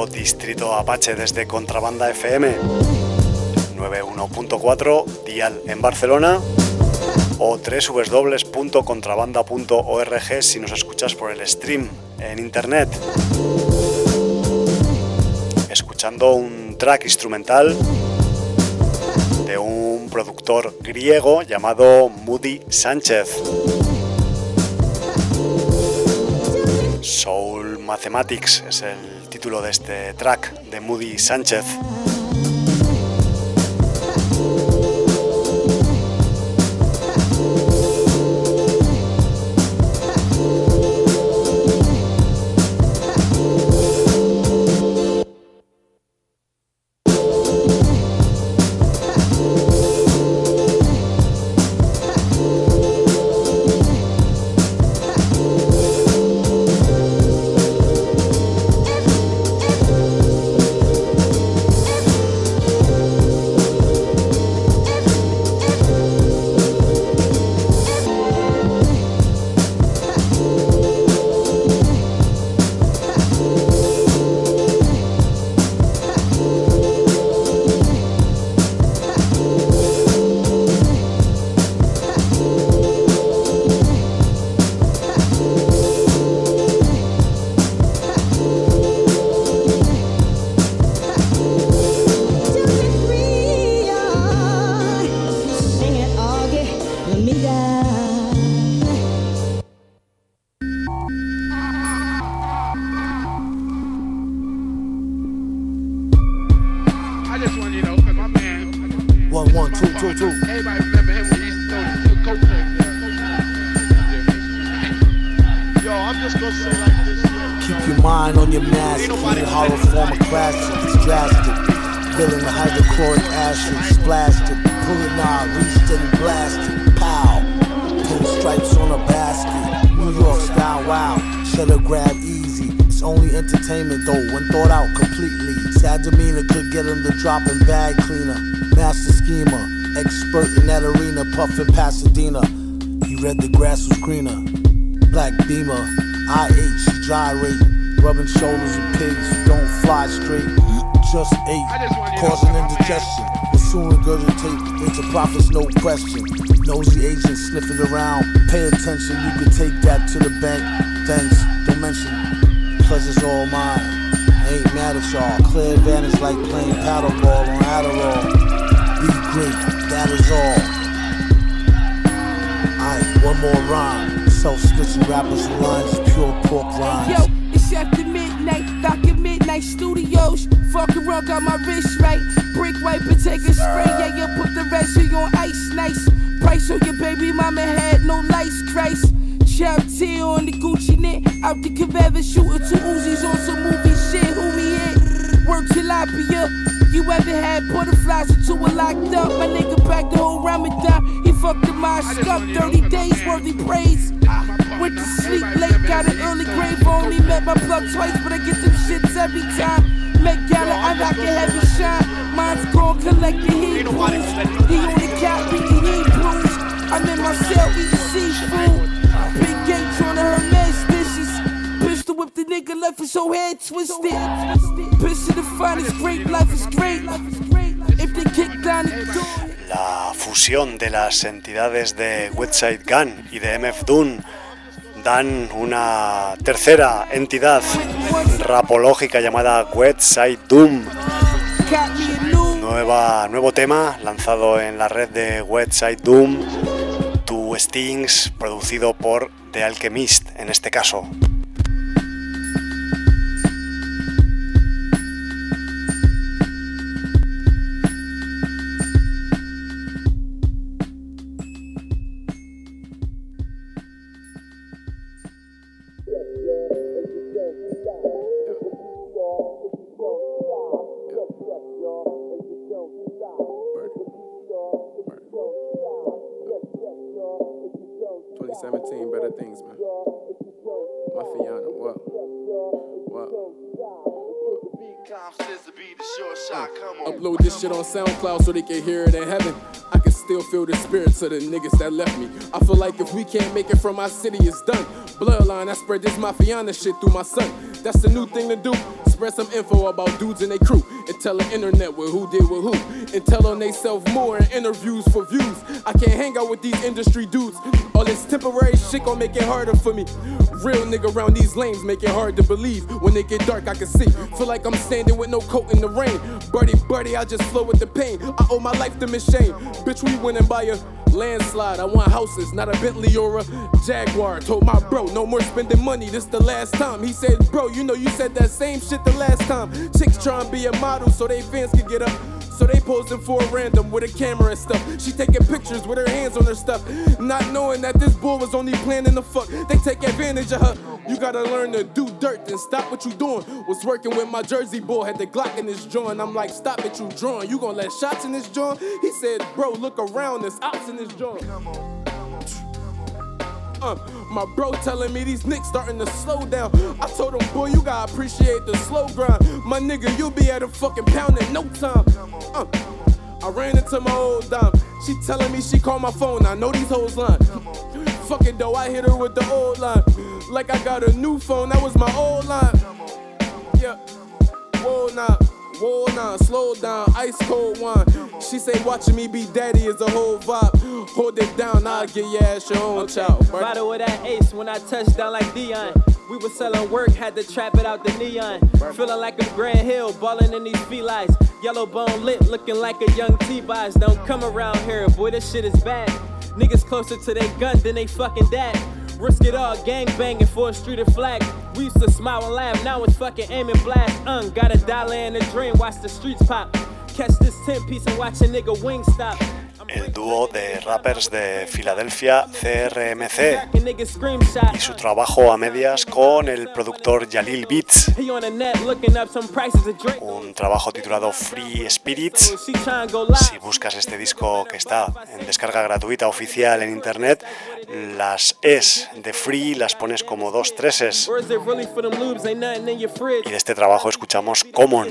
Distrito Apache desde Contrabanda FM 91.4 dial en Barcelona o www.contrabanda.org si nos escuchas por el stream en internet. Escuchando un track instrumental de un productor griego llamado Moody Sánchez. Soul Mathematics es el título de este track de Moody Sánchez. In Pasadena, he read the grass was greener. Black Beamer, IH gyrating, rubbing shoulders with pigs who don't fly straight. Just ate, causing indigestion. Will soon regurgitate into profits, no question. Nosy agents sniffing around. Pay attention, you can take that to the bank. Thanks, don't mention. Pleasure's all mine. I ain't mad at y'all. Clear advantage like playing paddleball on Adderall. Be great, that is all. One more rhyme. Self-snitching rappers and lines, pure pork rhymes. Yo, it's after midnight, back in Midnight Studios. Fucking around, got my wrist right. Brick wipe and take a spray. Yeah, you put the residue on ice, nice. Price on your baby mama had no lights, Christ. Chop tear on the Gucci knit. Out the Caveva shooting 2 Uzis on some movie shit. Who me hit? Work tilapia. You ever had butterflies until we're locked up? My nigga back the whole Ramadan. He fucked the mosque up, 30 days worthy praise. Went to sleep late, got an early grave. Only met my plug twice, but I get them shits every time. Met Gala, I rock a heavy shine. Mine's gone, collect the heat blues. He on the couch, beating heat blues. I'm in my cell eating seafood. Big gates on the Hermes dishes. Pistol whip the nigga, left his whole head twisted. Pistol the finest, great life is great. If they kick down the door. La fusión de las entidades de Westside Gun y de MF Doom dan una tercera entidad rapológica llamada Westside Doom. Nuevo tema lanzado en la red de Westside Doom, Two Stings, producido por The Alchemist en este caso. Better things, man. Mafiano, what? Upload this shit on SoundCloud so they can hear it in heaven. I can still feel the spirits of the niggas that left me. I feel like if we can't make it from our city, it's done. Bloodline, I spread this Mafiana shit through my son. That's the new thing to do. spread some info about dudes and they crew and tell the internet with who did with who and tell on they self more in interviews for views. I can't hang out with these industry dudes. All this temporary shit gon' make it harder for me. Real nigga around these lanes make it hard to believe. When they get dark I can see. Feel like I'm standing with no coat in the rain. Birdie, I just flow with the pain. I owe my life to Miss Shane. Bitch, we winning by a landslide. I want houses, not a Bentley or a Jaguar. Told my bro, no more spending money, this the last time. He said, bro, you know you said that same shit the last time. Chicks trying to be a model so they fans can get up. So they posing for a random with a camera and stuff. She taking pictures with her hands on her stuff, not knowing that this bull was only planning to fuck. They take advantage of her. You gotta learn to do dirt and stop what you doing. Was working with my Jersey boy, had the Glock in his joint. I'm like, stop it, you drawing. You gonna let shots in this joint? He said, bro, look around, there's ops in this joint. My bro telling me these niggas starting to slow down. I told him, boy, you gotta appreciate the slow grind. My nigga, you'll be at a fucking pound in no time. I ran into my old dime. She telling me she called my phone. I know these hoes lying. Fuck it though, I hit her with the old line. Like I got a new phone, that was my old line. Yeah, whoa nah, slow down, ice cold wine. She say watching me be daddy is a whole vibe. Hold it down, I'll get your ass your own child. Rider with that ace when I touched down like Dion. We was selling work, had to trap it out the neon. Feeling like a Grand Hill, balling in these felines. Yellow bone lit, looking like a young T-Bies. Don't come around here, boy, this shit is bad. Niggas closer to their gun than they fucking dad. Risk it all, gang banging for a street of flag. We used to smile and laugh, now it's fucking aim and blast. Got $1 in a dream, watch the streets pop. Catch this 10-piece and watch a nigga wing stop. El dúo de rappers de Filadelfia, CRMC, y su trabajo a medias con el productor Jalil Beats, un trabajo titulado Free Spirits. Si buscas este disco, que está en descarga gratuita oficial en internet, las Es de Free las pones como 2 treses, y de este trabajo escuchamos Common.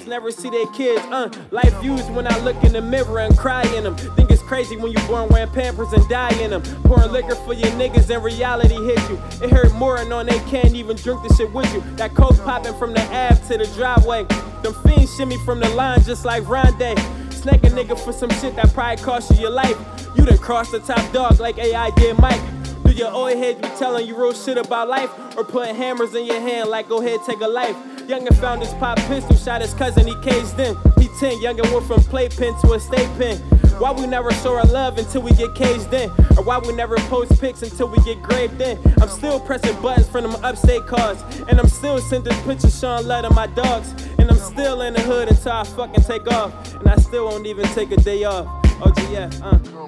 Crazy when you born wearing Pampers and die in them. Pouring liquor for your niggas and reality hit you. It hurt more and on they can't even drink the shit with you. That coke popping from the Ave to the driveway. Them fiends shimmy from the line just like Rondé. Snake a nigga for some shit that probably cost you your life. You done crossed the top dog like AI did Mike. Do your old heads be telling you real shit about life? Or putting hammers in your hand like go ahead take a life? Youngin' found his pop pistol, shot his cousin, he caged in. He 10, youngin' went from playpen to a state pen. Why we never show our love until we get caged in? Or why we never post pics until we get graved in? I'm still pressing buttons from them upstate cars. And I'm still sending pictures showing love to my dogs. And I'm still in the hood until I fucking take off. And I still won't even take a day off. OGF,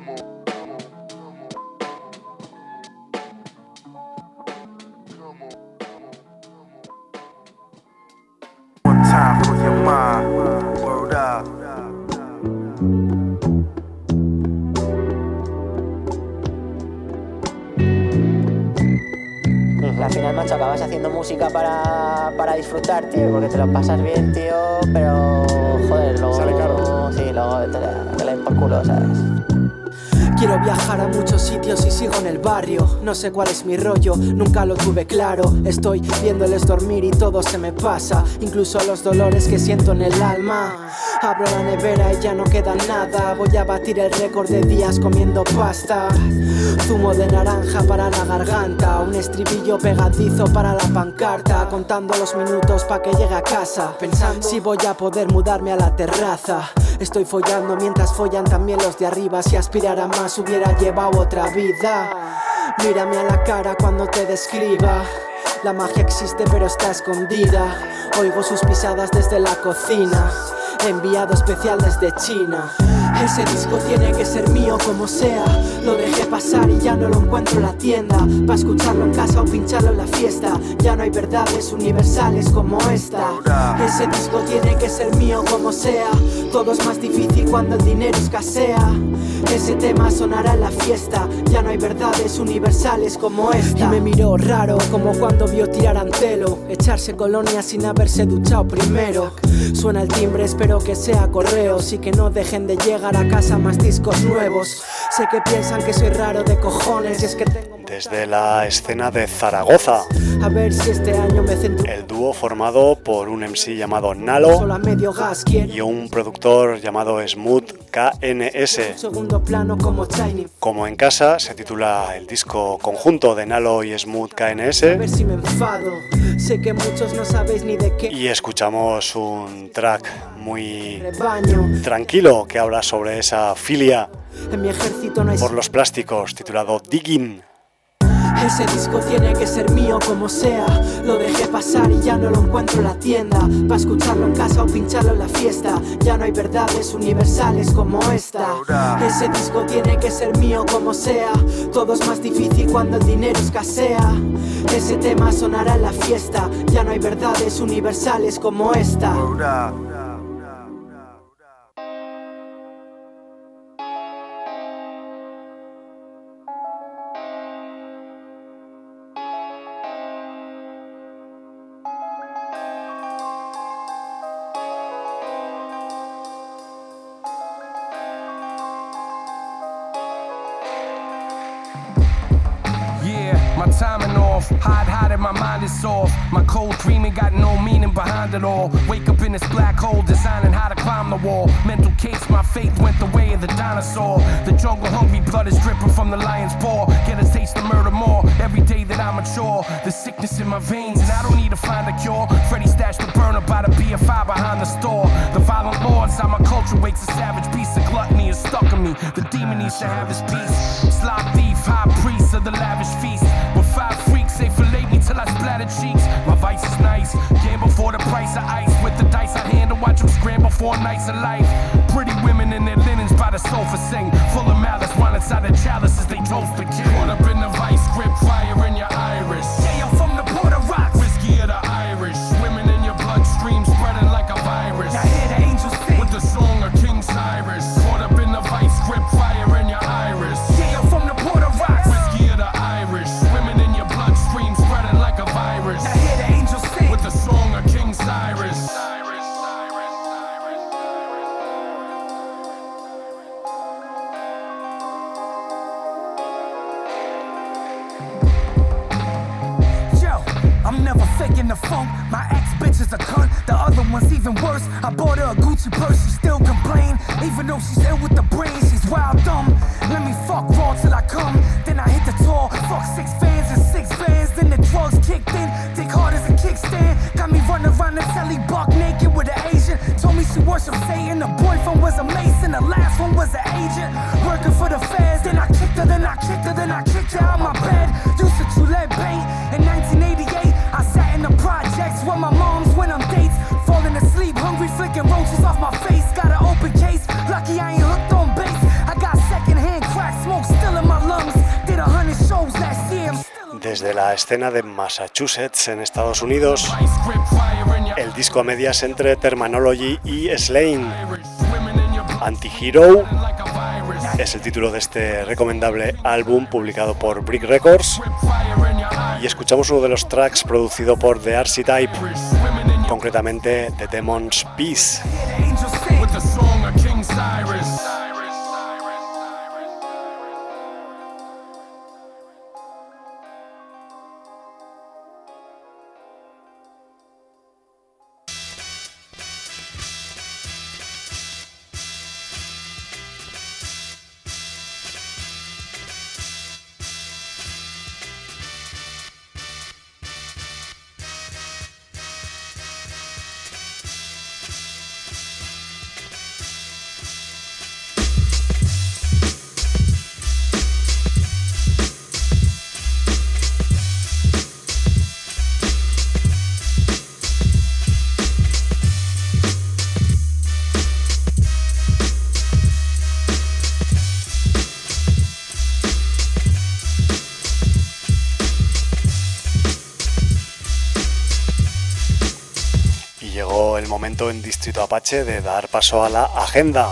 One time for your mind, word up. Al final, macho, acabas haciendo música para disfrutar, tío, porque te lo pasas bien, tío, pero, joder, luego... Sale caro. Sí, luego te la den por culo, ¿sabes? Quiero viajar a muchos sitios y sigo en el barrio. No sé cuál es mi rollo, nunca lo tuve claro. Estoy viéndoles dormir y todo se me pasa, incluso los dolores que siento en el alma. Abro la nevera y ya no queda nada. Voy a batir el récord de días comiendo pasta. Zumo de naranja para la garganta, un estribillo pegadizo para la pancarta. Contando los minutos pa' que llegue a casa, pensando si voy a poder mudarme a la terraza. Estoy follando mientras follan también los de arriba. Si aspirara más hubiera llevado otra vida. Mírame a la cara cuando te describa. La magia existe pero está escondida. Oigo sus pisadas desde la cocina. Enviado especial desde China. Ese disco tiene que ser mío como sea. Lo dejé pasar y ya no lo encuentro en la tienda. Pa' escucharlo en casa o pincharlo en la fiesta. Ya no hay verdades universales como esta. Ese disco tiene que ser mío como sea. Todo es más difícil cuando el dinero escasea. Ese tema sonará en la fiesta. Ya no hay verdades universales como esta. Y me miró raro como cuando vio tirar Antelo, echarse colonia sin haberse duchado primero. Suena el timbre, espero que sea correos y que no dejen de llegar a casa más discos nuevos. Sé que piensan que soy raro de cojones y es que tengo... desde la escena de Zaragoza. A ver si este año me centro. El dúo formado por un MC llamado Nalo Solo a medio gas quiero. y un productor llamado Smooth KNS. Segundo plano como Shiny. Como en casa se titula el disco conjunto de Nalo y Smooth A KNS. ver si me enfado. Sé que muchos no sabéis ni de qué. Y escuchamos un track muy Rebaño. tranquilo que habla sobre esa filia En mi ejército no hay. por los plásticos, titulado Digging. Ese disco tiene que ser mío como sea. Lo dejé pasar y ya no lo encuentro en la tienda. Pa' escucharlo en casa o pincharlo en la fiesta. Ya no hay verdades universales como esta. Ese disco tiene que ser mío como sea. Todo es más difícil cuando el dinero escasea. Ese tema sonará en la fiesta. Ya no hay verdades universales como esta. My timing off, hot and my mind is soft. My cold dreaming got no meaning behind it all. Wake up in this black hole, designing how to climb the wall. Mental case, my faith went the way of the dinosaur. The jungle hungry, blood is dripping from the lion's paw. Get a taste of murder more, every day that I mature. The sickness in my veins, and I don't need to find a cure. Freddy stashed the burner by the BFI behind the store. The violent lords, how my culture wakes a savage beast. The gluttony is stuck in me, the demon needs to have his peace. Slob thief, high priest of the lavish feast. With 5 freaks, they fillet me till I splatter cheeks. My vice is nice, gamble for the price of ice. With the dice I hand to watch them scramble for a nicer life. Pretty women in their linens by the sofa sing. Full of malice, while inside the chalices they toast the king. Caught up in the vice grip, fire in your iris. Yeah, I'm from the Port of Rocks, whiskey of the Irish. Swimming in your bloodstream, spreading like a virus. Now hear the angels sing with the song of King Cyrus. Caught up in the vice grip, fire in your iris. Yeah, I'm from the Port of Rocks, whiskey of the Irish. Swimming in your bloodstream, spreading like a virus. Now hear the angels sing with the song of King Cyrus. I'm never faking the funk. My ex-bitch is a cunt. The other one's even worse. I bought her a Gucci purse, she still complain. Even though she's ill with the brain, she's wild dumb. Let me fuck raw till I come. Then I hit the tour. Fuck 6 fans and 6 bands. Then the drugs kicked in. Dick hard as a kickstand. Got me running around the telly buck naked with an Asian. Told me she worshiped Satan. The boyfriend was a mason. The last one was an agent. Working for the feds. Then I kicked her, then I kicked her, then I kicked her out my bed. Used to chew lead paint in 1988. I sat in the projects where my moms went on dates. Falling asleep, hungry, flicking roaches off my face. Got an open case, lucky I ain't hooked on base. I got secondhand crack smoke still in my lungs. Did 100 shows last year. Desde la escena de Massachusetts en Estados Unidos, el disco a medias entre Terminology y Slane. Anti-Hero es el título de este recomendable álbum publicado por Brick Records. Y escuchamos uno de los tracks producido por The Archetype, concretamente The Demon's Peace. En Distrito Apache de dar paso a la agenda.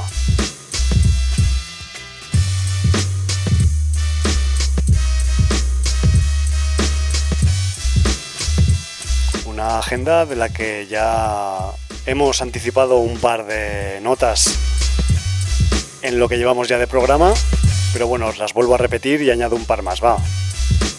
Una agenda de la que ya hemos anticipado un par de notas en lo que llevamos ya de programa, pero bueno, os las vuelvo a repetir y añado un par más, va.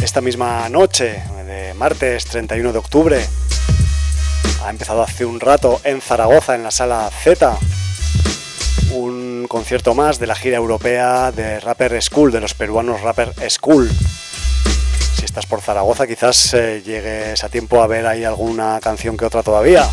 esta misma noche de martes 31 de octubre. Ha empezado hace un rato en Zaragoza, en la Sala Z, un concierto más de la gira europea de Rapper School, de los peruanos Rapper School. Si estás por Zaragoza, quizás llegues a tiempo a ver ahí alguna canción que otra todavía.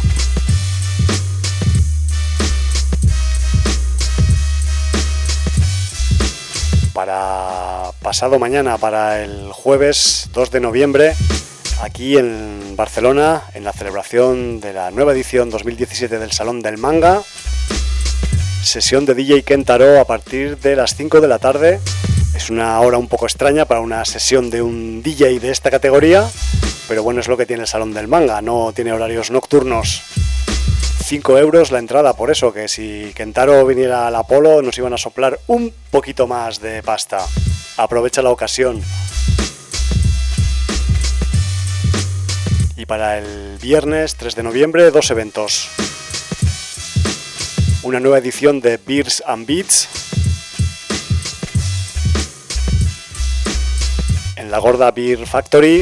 Para pasado mañana, para el jueves 2 de noviembre, aquí en Barcelona, en la celebración de la nueva edición 2017 del Salón del Manga, sesión de DJ Kentaro a partir de las 5 de la tarde. Es una hora un poco extraña para una sesión de un DJ de esta categoría, pero bueno, es lo que tiene el Salón del Manga, no tiene horarios nocturnos. 5 euros la entrada, por eso que si Kentaro viniera al Apolo nos iban a soplar un poquito más de pasta. Aprovecha la ocasión. Y para el viernes 3 de noviembre, 2 eventos. Una nueva edición de Beers and Beats en la Gorda Beer Factory,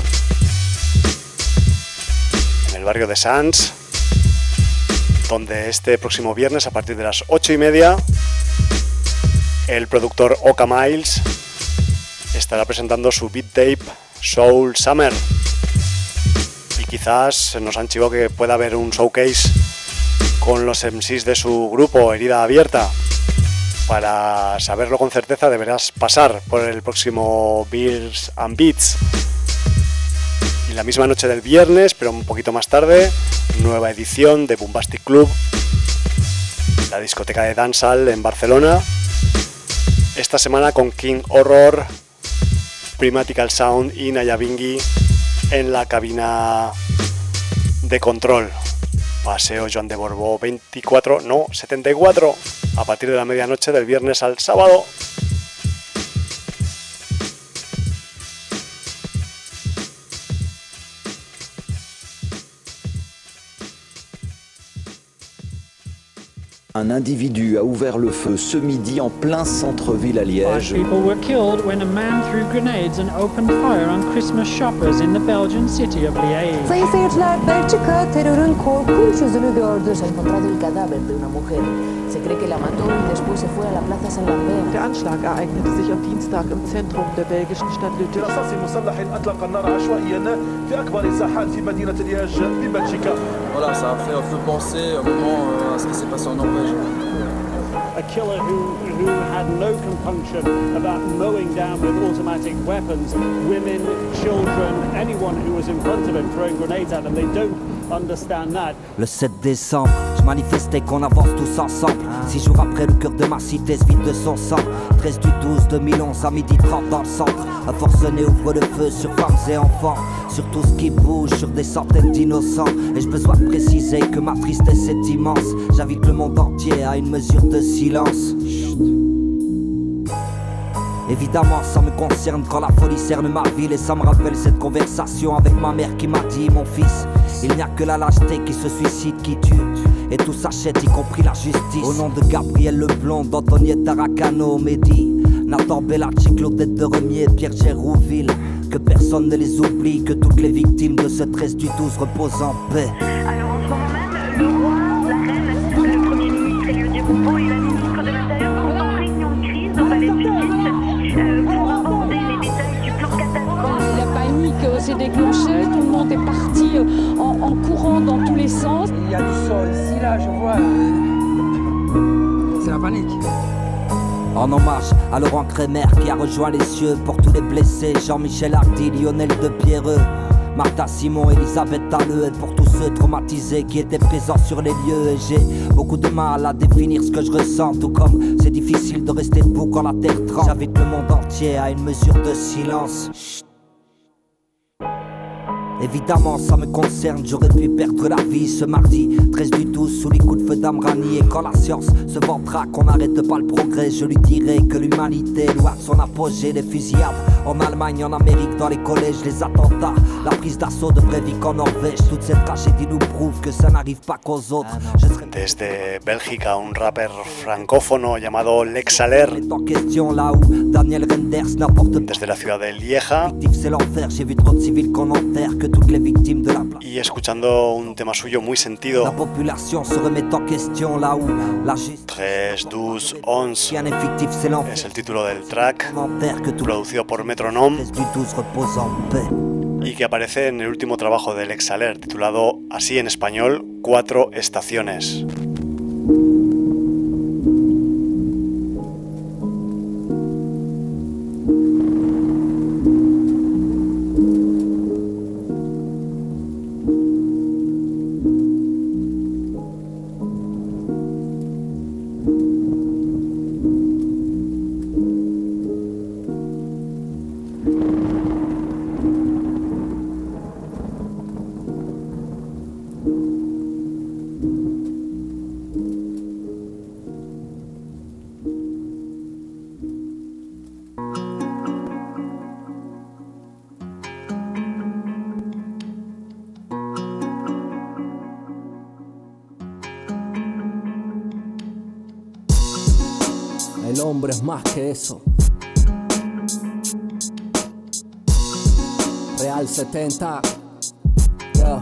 en el barrio de Sants, donde este próximo viernes a partir de las 8:30 el productor Oka Miles estará presentando su beat tape Soul Summer. Y quizás nos han chivado que pueda haber un showcase con los MCs de su grupo Herida Abierta. Para saberlo con certeza deberás pasar por el próximo Beers and Beats. Y la misma noche del viernes, pero un poquito más tarde, nueva edición de Bombastic Club, la discoteca de dancehall en Barcelona. Esta semana con King Horror, Primatical Sound y Nayabingi en la cabina de control. Paseo Joan de Borbó 74, a partir de la medianoche del viernes al sábado. Un individu a ouvert le feu ce midi en plein centre-ville à Liège. 5 people were killed when a man threw grenades and opened fire on Christmas shoppers in the Belgian city of Liège. Sayın seyirciler, Belçika terörün korkunç yüzünü gördü. Se ha encontrado el cadáver de una mujer. Se cree que la mató y después se fue a la Plaza San Lambert. Der Anschlag ereignete sich am Dienstag im Zentrum der belgischen Stadt Lüttich. رصاص مسلح أطلق النار عشوائيا في أكبر الساحات في مدينة ليège ببلجيكا. Voilà, ça a fait un peu penser au moment à ce qui s'est passé en Norvège. A killer who had no compunction about mowing down with automatic weapons women, children, anyone who was in front of him, throwing grenades at them. They don't understand that. Le 7 décembre, je manifestais qu'on avance tous ensemble. 6 jours après, le cœur de ma cité se vide de son sang. 13 du 12 2011 à 12h30 dans le centre. Un forcené ouvre le feu sur femmes et enfants, sur tout ce qui bouge, sur des centaines d'innocents. Ai-je besoin de préciser que ma tristesse est immense? J'invite le monde entier à une mesure de silence. Chut. Évidemment, ça me concerne quand la folie cerne ma ville. Et ça me rappelle cette conversation avec ma mère qui m'a dit: mon fils, il n'y a que la lâcheté qui se suicide, qui tue. Et tout s'achète, y compris la justice. Au nom de Gabriel Leblond, d'Antonietta Racano, Mehdi, Nathan Bellacci, Claudette de Remier, Pierre Gérouville. Que personne ne les oublie, que toutes les victimes de ce 13 du 12 reposent en paix. Alors en ce moment même, le roi, la reine, le premier ministre Elodie Boubeau et la ministre de l'Intérieur sont en réunion de crise au palais de justice pour aborder les détails du plan catastrophe. La panique s'est déclenchée, tout le monde est parti en courant dans tous les sens. Il y a du sol ici, là, je vois. C'est la panique. En hommage à Laurent Crémer qui a rejoint les cieux. Pour tous les blessés, Jean-Michel Hardy, Lionel de Pierreux, Martha Simon, Elisabeth Halleux. Et pour tous ceux traumatisés qui étaient présents sur les lieux. Et j'ai beaucoup de mal à définir ce que je ressens. Tout comme c'est difficile de rester debout quand la terre tremble. J'invite le monde entier à une mesure de silence. Chut. Évidemment, ça me concerne, j'aurais pu perdre la vie ce mardi 13 du 12 sous les coups de feu d'Amrani. Et quand la science se vantera qu'on n'arrête pas le progrès, je lui dirai que l'humanité est loin de son apogée. Les fusillades en Allemagne, en Amérique, dans les collèges, les attentats, la prise d'assaut de Breivik en Norvège. Toute cette tragédie nous prouve que ça n'arrive pas qu'aux autres. Desde Bélgica, un rapper francófono llamado Lex Aller. Desde la ciudad de Lieja. Y escuchando un tema suyo muy sentido. 3, 12, 11 es el título del track, producido por Metronome y que aparece en el último trabajo de Lex Aller, titulado así en español, 4 estaciones. El hombre es más que eso. Real 70. Yeah.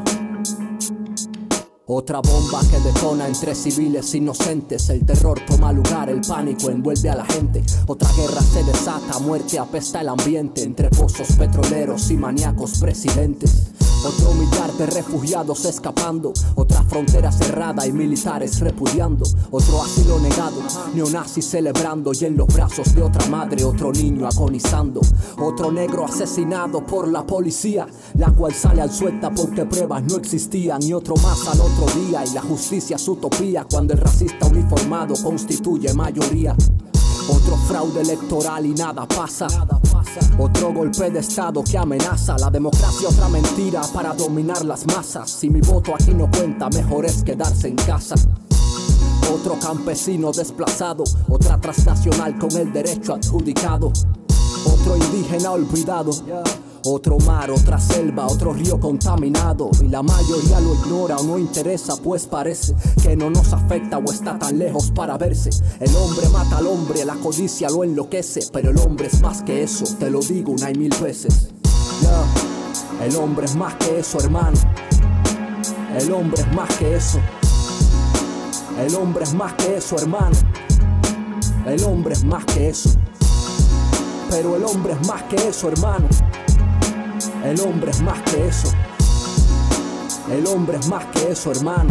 Otra bomba que detona entre civiles inocentes. El terror toma lugar, el pánico envuelve a la gente. Otra guerra se desata, muerte apesta el ambiente. Entre pozos petroleros y maníacos presidentes. Otro millar de refugiados escapando. Otra frontera cerrada y militares repudiando. Otro asilo negado, neonazis celebrando. Y en los brazos de otra madre otro niño agonizando. Otro negro asesinado por la policía, la cual sale al suelta porque pruebas no existían. Y otro más al otro día, y la justicia es utopía cuando el racista uniformado constituye mayoría. Otro fraude electoral y nada pasa. Otro golpe de estado que amenaza la democracia, otra mentira para dominar las masas. Si mi voto aquí no cuenta, mejor es quedarse en casa. Otro campesino desplazado, otra transnacional con el derecho adjudicado. Otro indígena olvidado. Otro mar, otra selva, otro río contaminado. Y la mayoría lo ignora o no interesa, pues parece que no nos afecta o está tan lejos para verse. El hombre mata al hombre, la codicia lo enloquece. Pero el hombre es más que eso, te lo digo una y mil veces. Yeah. El hombre es más que eso, hermano. El hombre es más que eso. El hombre es más que eso, hermano. El hombre es más que eso. Pero el hombre es más que eso, hermano. El hombre es más que eso. El hombre es más que eso, hermano.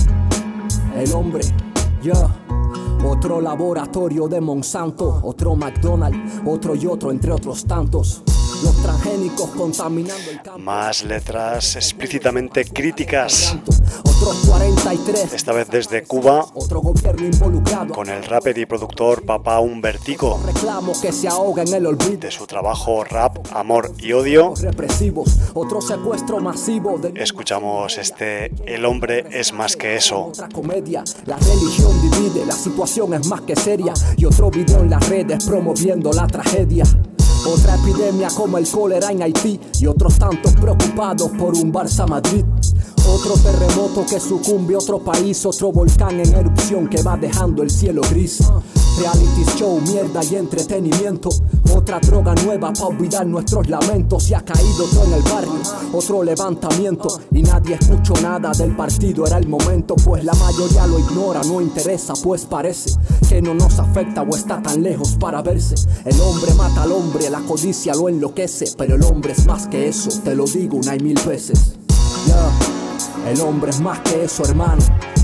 El hombre, yeah. Otro laboratorio de Monsanto, otro McDonald's, otro y otro entre otros tantos. Los transgénicos contaminando el campo. Más letras explícitamente críticas. Otros 43. Esta vez desde Cuba. Otro gobierno involucrado. Con el rapper y productor Papá Humbertico. Reclamo que se ahoga en el olvido. De su trabajo Rap, Amor y Odio. Represivos. Otro secuestro masivo de... Escuchamos El hombre es más que eso. Otra comedia. La religión divide, la situación es más que seria. Y otro video en las redes promoviendo la tragedia. Otra epidemia como el cólera en Haití. Y otros tantos preocupados por un Barça Madrid. Otro terremoto que sucumbe, otro país, otro volcán en erupción que va dejando el cielo gris. Reality show, mierda y entretenimiento. Otra droga nueva para olvidar nuestros lamentos. Y ha caído otro en el barrio, otro levantamiento. Y nadie escuchó nada del partido, era el momento. Pues la mayoría lo ignora, no interesa. Pues parece que no nos afecta o está tan lejos para verse. El hombre mata al hombre, la codicia lo enloquece. Pero el hombre es más que eso, te lo digo una y mil veces. Yeah. El hombre es más que eso, hermano.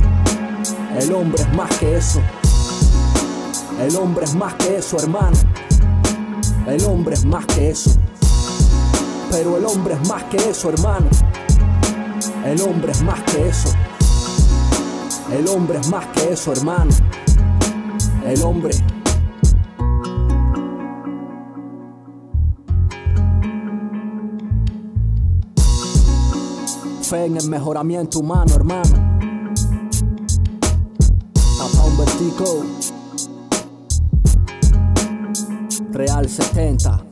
El hombre es más que eso. El hombre es más que eso, hermano. El hombre es más que eso. Pero el hombre es más que eso, hermano. El hombre es más que eso. El hombre es más que eso, hermano. El hombre. fe en el mejoramiento humano, hermano. Papá Humbertico, Real 70.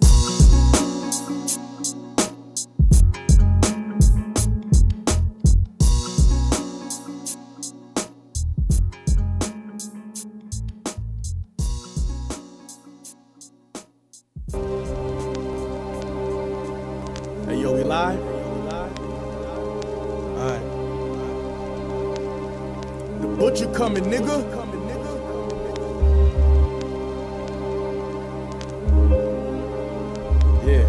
Hey, yo, we live? Alright. The butcher coming, nigga. Yeah.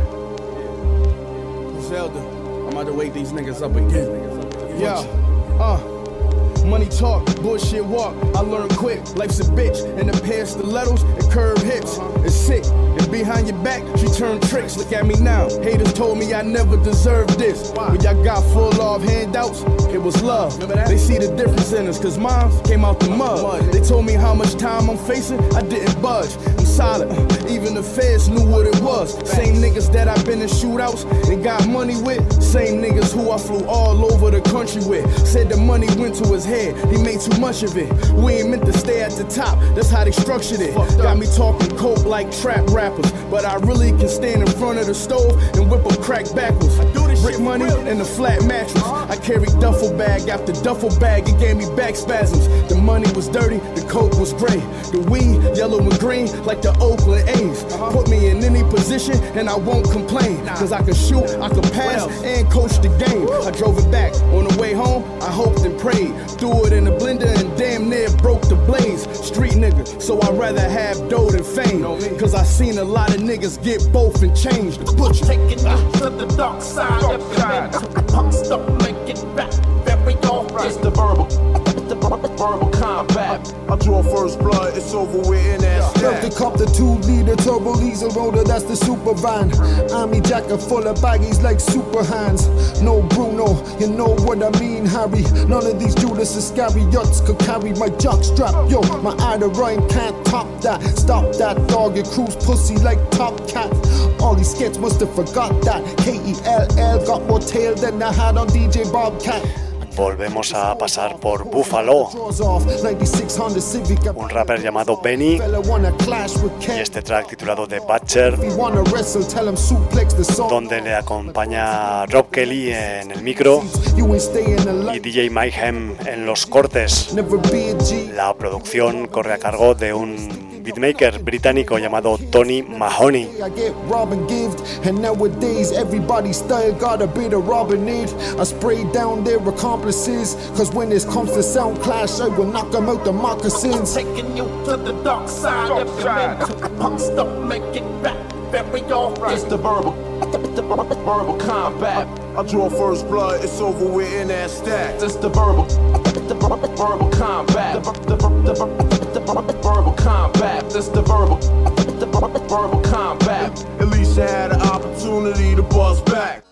Zelda, I'm about to wake these niggas up again. Yeah, money talk, bullshit walk. I learned quick, life's a bitch, and the pair stilettos and curved hips. It's sick, and behind your back, she turned tricks. Look at me now, haters told me I never deserved this. When y'all got full of handouts, it was love. They see the difference in us, cause mine came out the mud. They told me how much time I'm facing, I didn't budge. I'm solid, even the feds knew what it was. Same niggas that I've been in shootouts and got money with, same niggas who I flew all over the country with. Said the money went to his head, he made too much of it. We ain't meant to stay at the top, that's how they structured it. Got me talking coke like trap rappers, but I really can stand in front of the stove and whip up crack backwards. Brick money and a flat mattress. I carried duffel bag after duffel bag, it gave me back spasms. The money was dirty, the coke was gray. The weed, yellow and green like the Oakland A's. Put me in any position and I won't complain, cause I can shoot, I can pass and coach the game. I drove it back, on the way home I hoped and prayed. Threw it in the blender and damn near broke the blaze. Street nigga, so I'd rather have dough than fame, cause I seen a lot of niggas get both and change. The butcher taking it to the dark side of the bed. Punk stuff, make it back. Very off is the verbal combat. I draw first blood, it's over with in that Built the cop, the 2-liter turbo diesel rotor, that's the super van. Army jacket full of baggies like super hands. No Bruno, you know what I mean, Harry. None of these Judas Iscariots could carry my jock strap. Yo, my Ida Ryan can't top that. Stop that dog, you cruise pussy like Top Cat. All these skits must have forgot that. K-E-L-L got more tail than I had on DJ Bobcat. Volvemos a pasar por Buffalo, un rapper llamado Benny, y este track titulado The Butcher, donde le acompaña Rob Kelly en el micro y DJ Mayhem en los cortes. La producción corre a cargo de un beatmaker británico llamado Tony Mahoney. Cause when it comes to sound clash, I will knock them out the moccasins. Taking you to the dark side of the bed. Punk stuff, make it back. Very off is the verbal combat. I draw first blood, it's over with in that stack. This the verbal combat. The verbal combat. This the verbal combat. At least I had an opportunity to bust back.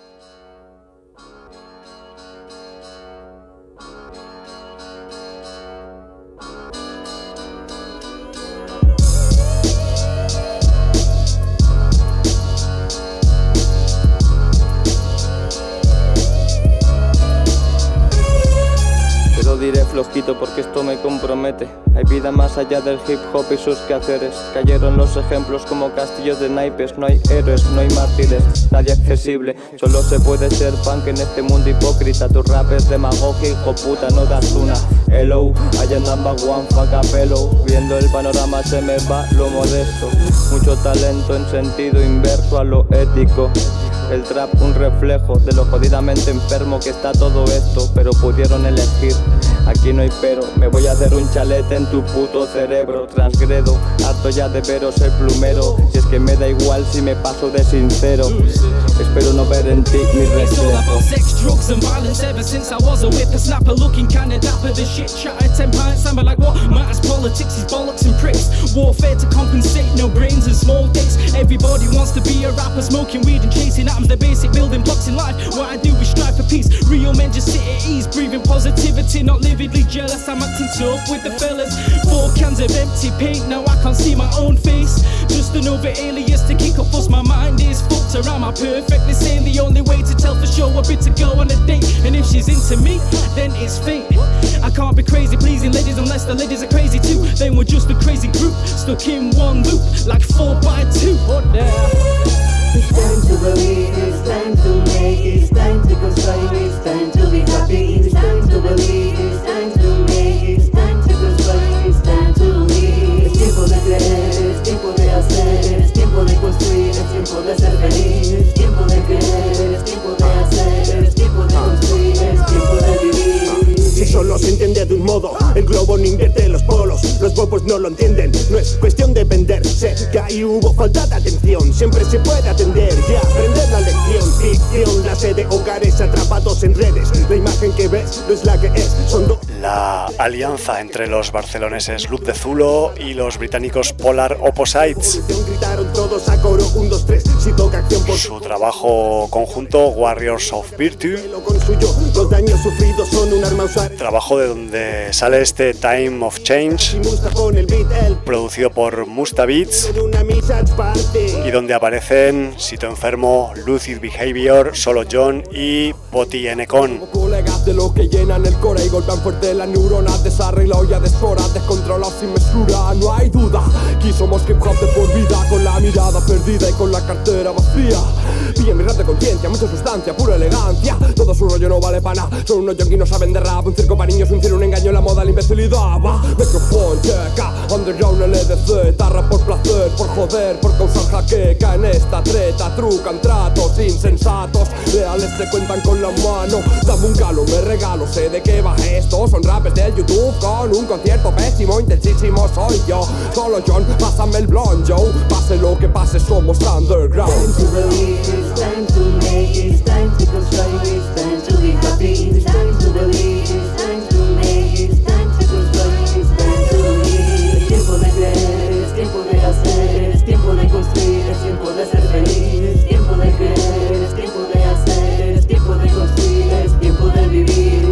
Diré flojito porque esto me compromete. Hay vida más allá del hip hop y sus quehaceres. Cayeron los ejemplos como castillos de naipes. No hay héroes, no hay mártires, nadie accesible. Solo se puede ser punk en este mundo hipócrita. Tu rap es demagogia, hijo puta, no das una. Hello, I am number one, fuck a pelo. Viendo el panorama se me va lo modesto. Mucho talento en sentido inverso a lo ético. El trap un reflejo de lo jodidamente enfermo que está todo esto. Pero pudieron elegir, aquí no hay pero. Me voy a hacer un chalete en tu puto cerebro. Transgredo, harto ya de veros el plumero. Si es que me da igual si me paso de sincero. Espero no ver en ti mi reflejo. Sex, drugs and violence ever since I was a whippersnapper. Looking kinda dapper, the shit shattered 10 pints. I'm like what matters politics is bollocks and pricks. Warfare to compensate, no brains and small dicks. Everybody wants to be a rapper, smoking weed and chasing atoms. The basic building blocks in life. What I do is strive for peace. Real men just sit at ease, breathing positivity, not lividly jealous. I'm acting tough with the fellas. 4 cans of empty paint, now I can't see my own face. Just another alias to kick up fuss. My mind is fucked around my perfectly sane. The only way to tell for sure a bit to go on a date. And if she's into me, then it's fate. I can't be crazy pleasing ladies unless the ladies are crazy too. Then we're just a crazy group stuck in one loop like 4x2. Oh damn. It's time to believe, it's time to make, it's time to construct, it's time to be happy, it's time to believe, it's time to make, it's time to construct, it's time to live. Es tiempo de creer, es tiempo de hacer, es tiempo de construir, es tiempo de ser feliz. Es tiempo de creer, es tiempo de hacer, es tiempo de construir, es tiempo de vivir. Si solo se entiende de un modo, el globo no invierte los polos. Los bobos no lo entienden, no es cuestión de vender. Sé que ahí hubo falta de atención, siempre se puede atender y aprender la lección. Ficción, la sede, hogares atrapados en redes. La imagen que ves no es la que es, son dos. La alianza entre los barceloneses Club de Zulo y los británicos Polar Opposites. Su trabajo conjunto Warriors of Virtue. Trabajo de donde sale este Time of Change, producido por Musta Beats, y donde aparecen Sito Enfermo, Lucid Behavior, Solo John y Poti Enecon. Colegas de lo que llenan el core y golpean fuerte las neuronas, desarreglo y desfora, descontrolado sin mesura, no hay duda. Aquí somos hip hop de por vida, con la mirada perdida y con la cartera vacía. Pilla mi rap de conciencia, mucha sustancia, pura elegancia. Todo su rollo no vale para nada, son unos yonkis no saben de rap. Un circo para niños, un cielo, un engaño, la moda, la imbecilidad. Va, microphone, checa, underground, LDC, tarra por placer, por joder, por causar jaqueca. En esta treta trucan tratos insensatos, leales se cuentan con la mano. Dame un galo, me regalo, sé de qué va esto. Son rappers del YouTube con un concierto pésimo, intensísimo soy yo. Solo John, pásame el blonde, Joe. Pase lo que pase, somos underground. It's time to believe, it's time to make, it's time to construct, it's time to be happy. It's time to believe, it's time to make, it's time to construct, it's time to live. Es tiempo de creer, es tiempo de hacer, es tiempo de construir, es tiempo de ser feliz. Es tiempo de creer, es tiempo de hacer, es tiempo de construir, es tiempo de vivir.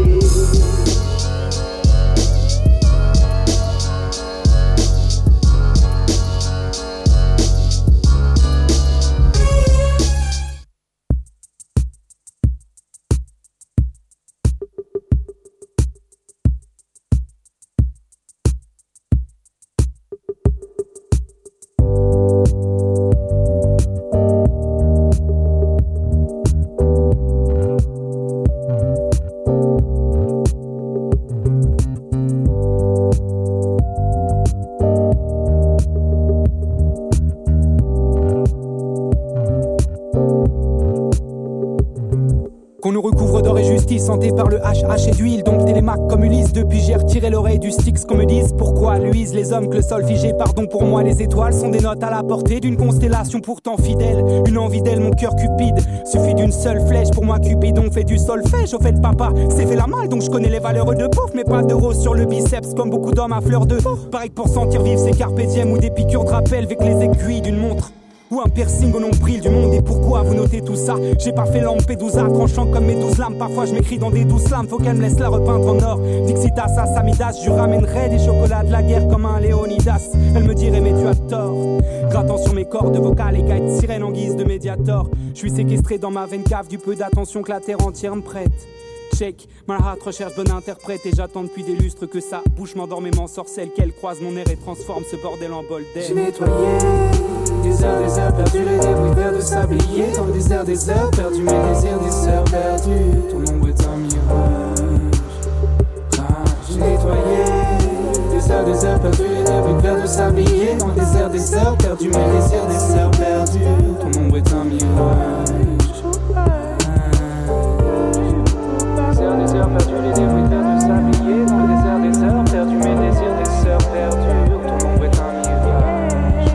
Qu'on nous recouvre d'or et justice, hanté par le HH et d'huile, donc télémac comme Ulysse. Depuis j'ai retiré l'oreille du Styx, qu'on me dise pourquoi luisent les hommes que le sol figé. Pardon pour moi, les étoiles sont des notes à la portée d'une constellation pourtant fidèle. Une envie d'elle, mon cœur cupide, suffit d'une seule flèche pour moi Cupidon fait du solfège. Au fait papa, c'est fait la malle donc je connais les valeurs de pauvre. Mais pas de rose sur le biceps comme beaucoup d'hommes à fleur de pareil que pour sentir vivre ces carpe diem ou des piqûres de rappel avec les aiguilles d'une montre. Ou un piercing au nombril du monde. Et pourquoi vous notez tout ça? J'ai pas fait Lampedusa, tranchant comme mes 12 lames. Parfois je m'écris dans des douces lames, faut qu'elle me laisse la repeindre en or. Dixitas, Samidas, je ramènerai des chocolats de la guerre comme un Léonidas. Elle me dirait mais tu as tort, grattant sur mes cordes vocales et gailles de sirène en guise de médiator. Je suis séquestré dans ma veine cave, du peu d'attention que la terre entière me prête. Check, my heart recherche bon interprète et j'attends depuis des lustres que sa bouche m'endorme et m'ensorcelle, qu'elle croise mon air et transforme ce bordel en bol d'air. J'ai nettoyé des heures perdues, les débris verts de sablier. Dans le désert des heures perdues, mes désirs des sœurs perdues. Ton ombre est un mirage. J'ai nettoyé des heures perdues, les débris verts de sablier. Dans le désert des heures perdues, mes désirs des sœurs perdues. Ton ombre est un mirage. Des heures perdues, les débris verts de sablier. Dans le désert des heures perdues, mes désirs des sœurs perdues. Ton ombre est un mirage.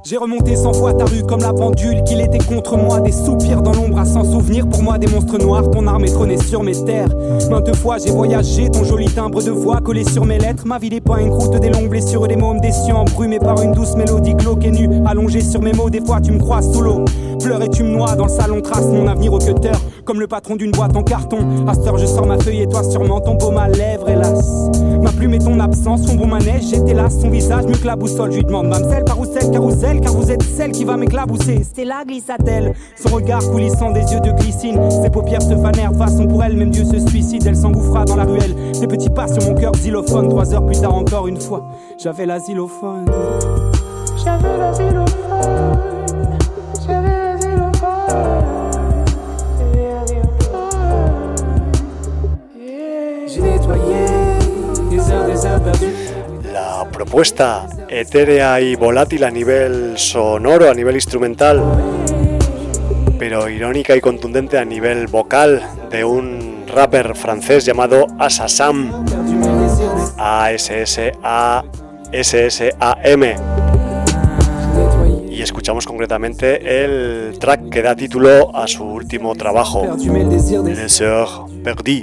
J'ai remonté 100 fois ta rue comme la pendule, qu'il était contre moi. Des soupirs dans l'ombre à s'en souvenir, pour moi des monstres noirs. Ton arme est trônée sur mes terres. Maintes fois j'ai voyagé, ton joli timbre de voix collé sur mes lettres. Ma vie n'est pas une croûte, des longues blessures, des mômes déçus, embrumés par une douce mélodie glauque et nue. Allongé sur mes mots, des fois tu me croises sous l'eau. Pleure et tu me noies, dans le salon trace mon avenir au cutter. Comme le patron d'une boîte en carton. À cette heure je sors ma feuille et toi sûrement ton baume à lèvres, hélas. Ma plume et ton absence, sombre manège, j'étais là, son visage mieux que la boussole. Je lui demande, mamselle, parousselle, carousel, car vous êtes celle qui va m'éclabousser. Stella glissa-t-elle, son regard coulissant des yeux de glycine. Ses paupières se fanèrent de façon pour elle, même Dieu se suicide. Elle s'engouffra dans la ruelle, des petits pas sur mon cœur xylophone. 3 heures plus tard encore une fois, j'avais la xylophone. J'avais la xylophone. J'avais la xylophone. J'ai nettoyé des heures perdues. La propuesta etérea y volátil a nivel sonoro, a nivel instrumental, pero irónica y contundente a nivel vocal, de un rapper francés llamado Assassam, A-S-S-A-S-S-A-M. Y escuchamos concretamente el track que da título a su último trabajo, Les Heures Perdues.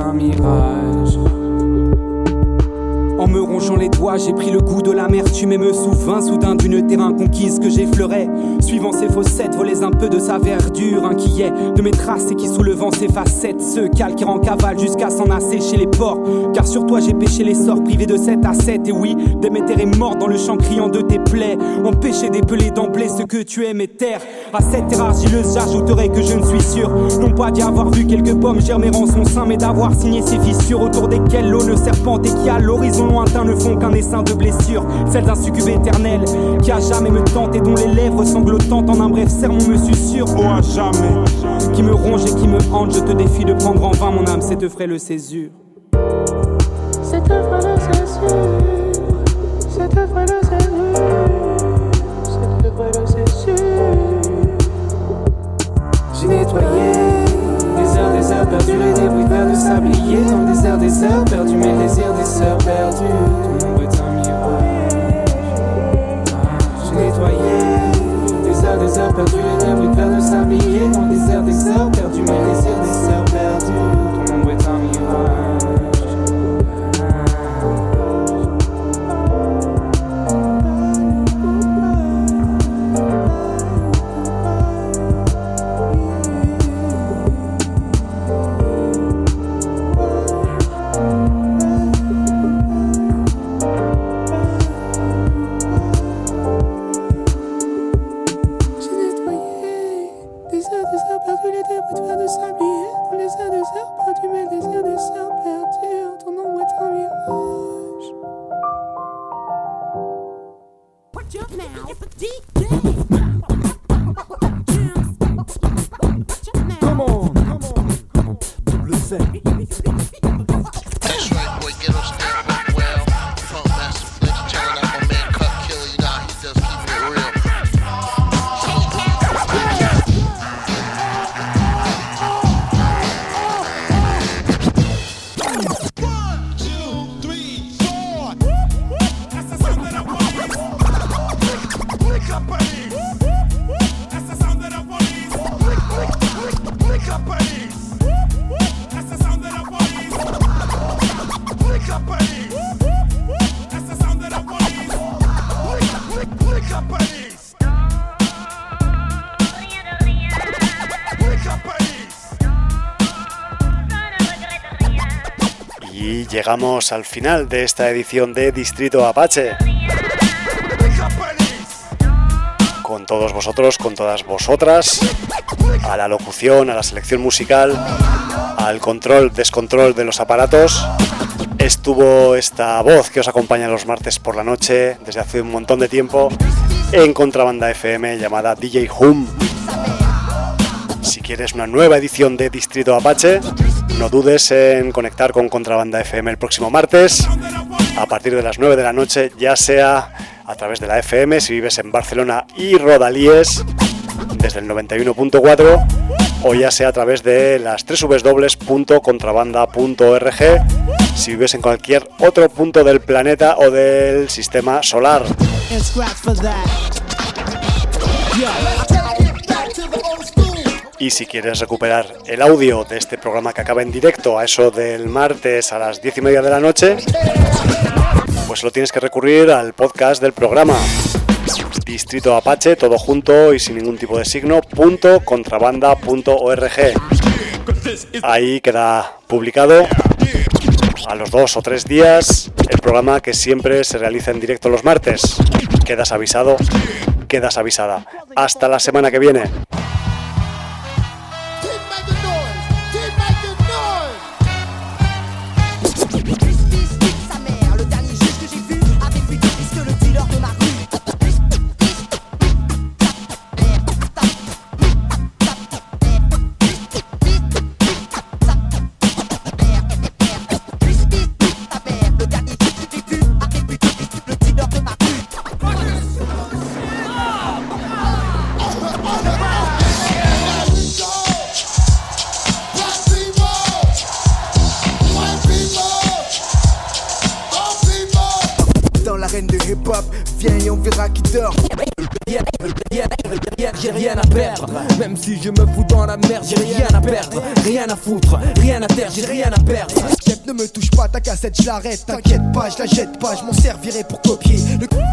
En me rongeant les doigts, j'ai pris le goût de l'amertume et me souvins soudain d'une terrain conquise que j'effleurais. Suivant ses fossettes, volais un peu de sa verdure, inquiet de mes traces et qui sous le vent ses facettes se calquèrent en cavale jusqu'à s'en assécher les pores. Car sur toi j'ai péché les sorts, privé de 7 à 7. Et oui, Déméter est mort dans le champ criant de tes plaies, empêché d'épeler d'emblée ce que tu aimes et taire. À cette terre argileuse, j'ajouterai que je ne suis sûr, non pas d'y avoir vu quelques pommes germer en son sein, mais d'avoir signé ces fissures autour desquelles l'eau ne serpente et qui à l'horizon lointain ne font qu'un essaim de blessures, celles d'un succube éternel qui à jamais me tente et dont les lèvres sanglotantes en un bref sermon me susurrent. Oh à jamais, qui me ronge et qui me hante, je te défie de prendre en vain mon âme, cette frêle césure. Cette frêle césure, cette frêle césure, cette frêle césure. J'ai nettoyé des heures perdues, les débris verts de sablier dans le désert des heures perdues, mes désirs des sœurs perdues. Ton ombre est un mirage. J'ai nettoyé des heures perdues, les débris verts de sablier dans le désert des heures perdues, mes désirs des sœurs perdues. Ton ombre est un mirage. Y llegamos al final de esta edición de Distrito Apache. Con todos vosotros, con todas vosotras, a la locución, a la selección musical, al control, descontrol de los aparatos, estuvo esta voz que os acompaña los martes por la noche desde hace un montón de tiempo en Contrabanda FM, llamada DJ Hum. Si quieres una nueva edición de Distrito Apache, no dudes en conectar con Contrabanda FM el próximo martes a partir de las 9 de la noche, ya sea a través de la FM si vives en Barcelona y Rodalíes desde el 91.4, o ya sea a través de las www.contrabanda.org si vives en cualquier otro punto del planeta o del sistema solar. Y si quieres recuperar el audio de este programa que acaba en directo a eso del martes a las 10:30 de la noche, pues solo tienes que recurrir al podcast del programa. Distrito Apache, todo junto y sin ningún tipo de signo, .contrabanda.org. Ahí queda publicado a los 2 o 3 días el programa que siempre se realiza en directo los martes. Quedas avisado, quedas avisada. Hasta la semana que viene. Viens et on verra qui dort. J'ai rien à perdre. Même si je me fous dans la merde, j'ai rien à perdre. Rien à foutre, rien à terre, j'ai rien à perdre. Chef, ne me touche pas, ta cassette, je l'arrête. T'inquiète pas, je la jette pas, je m'en servirai pour copier. Le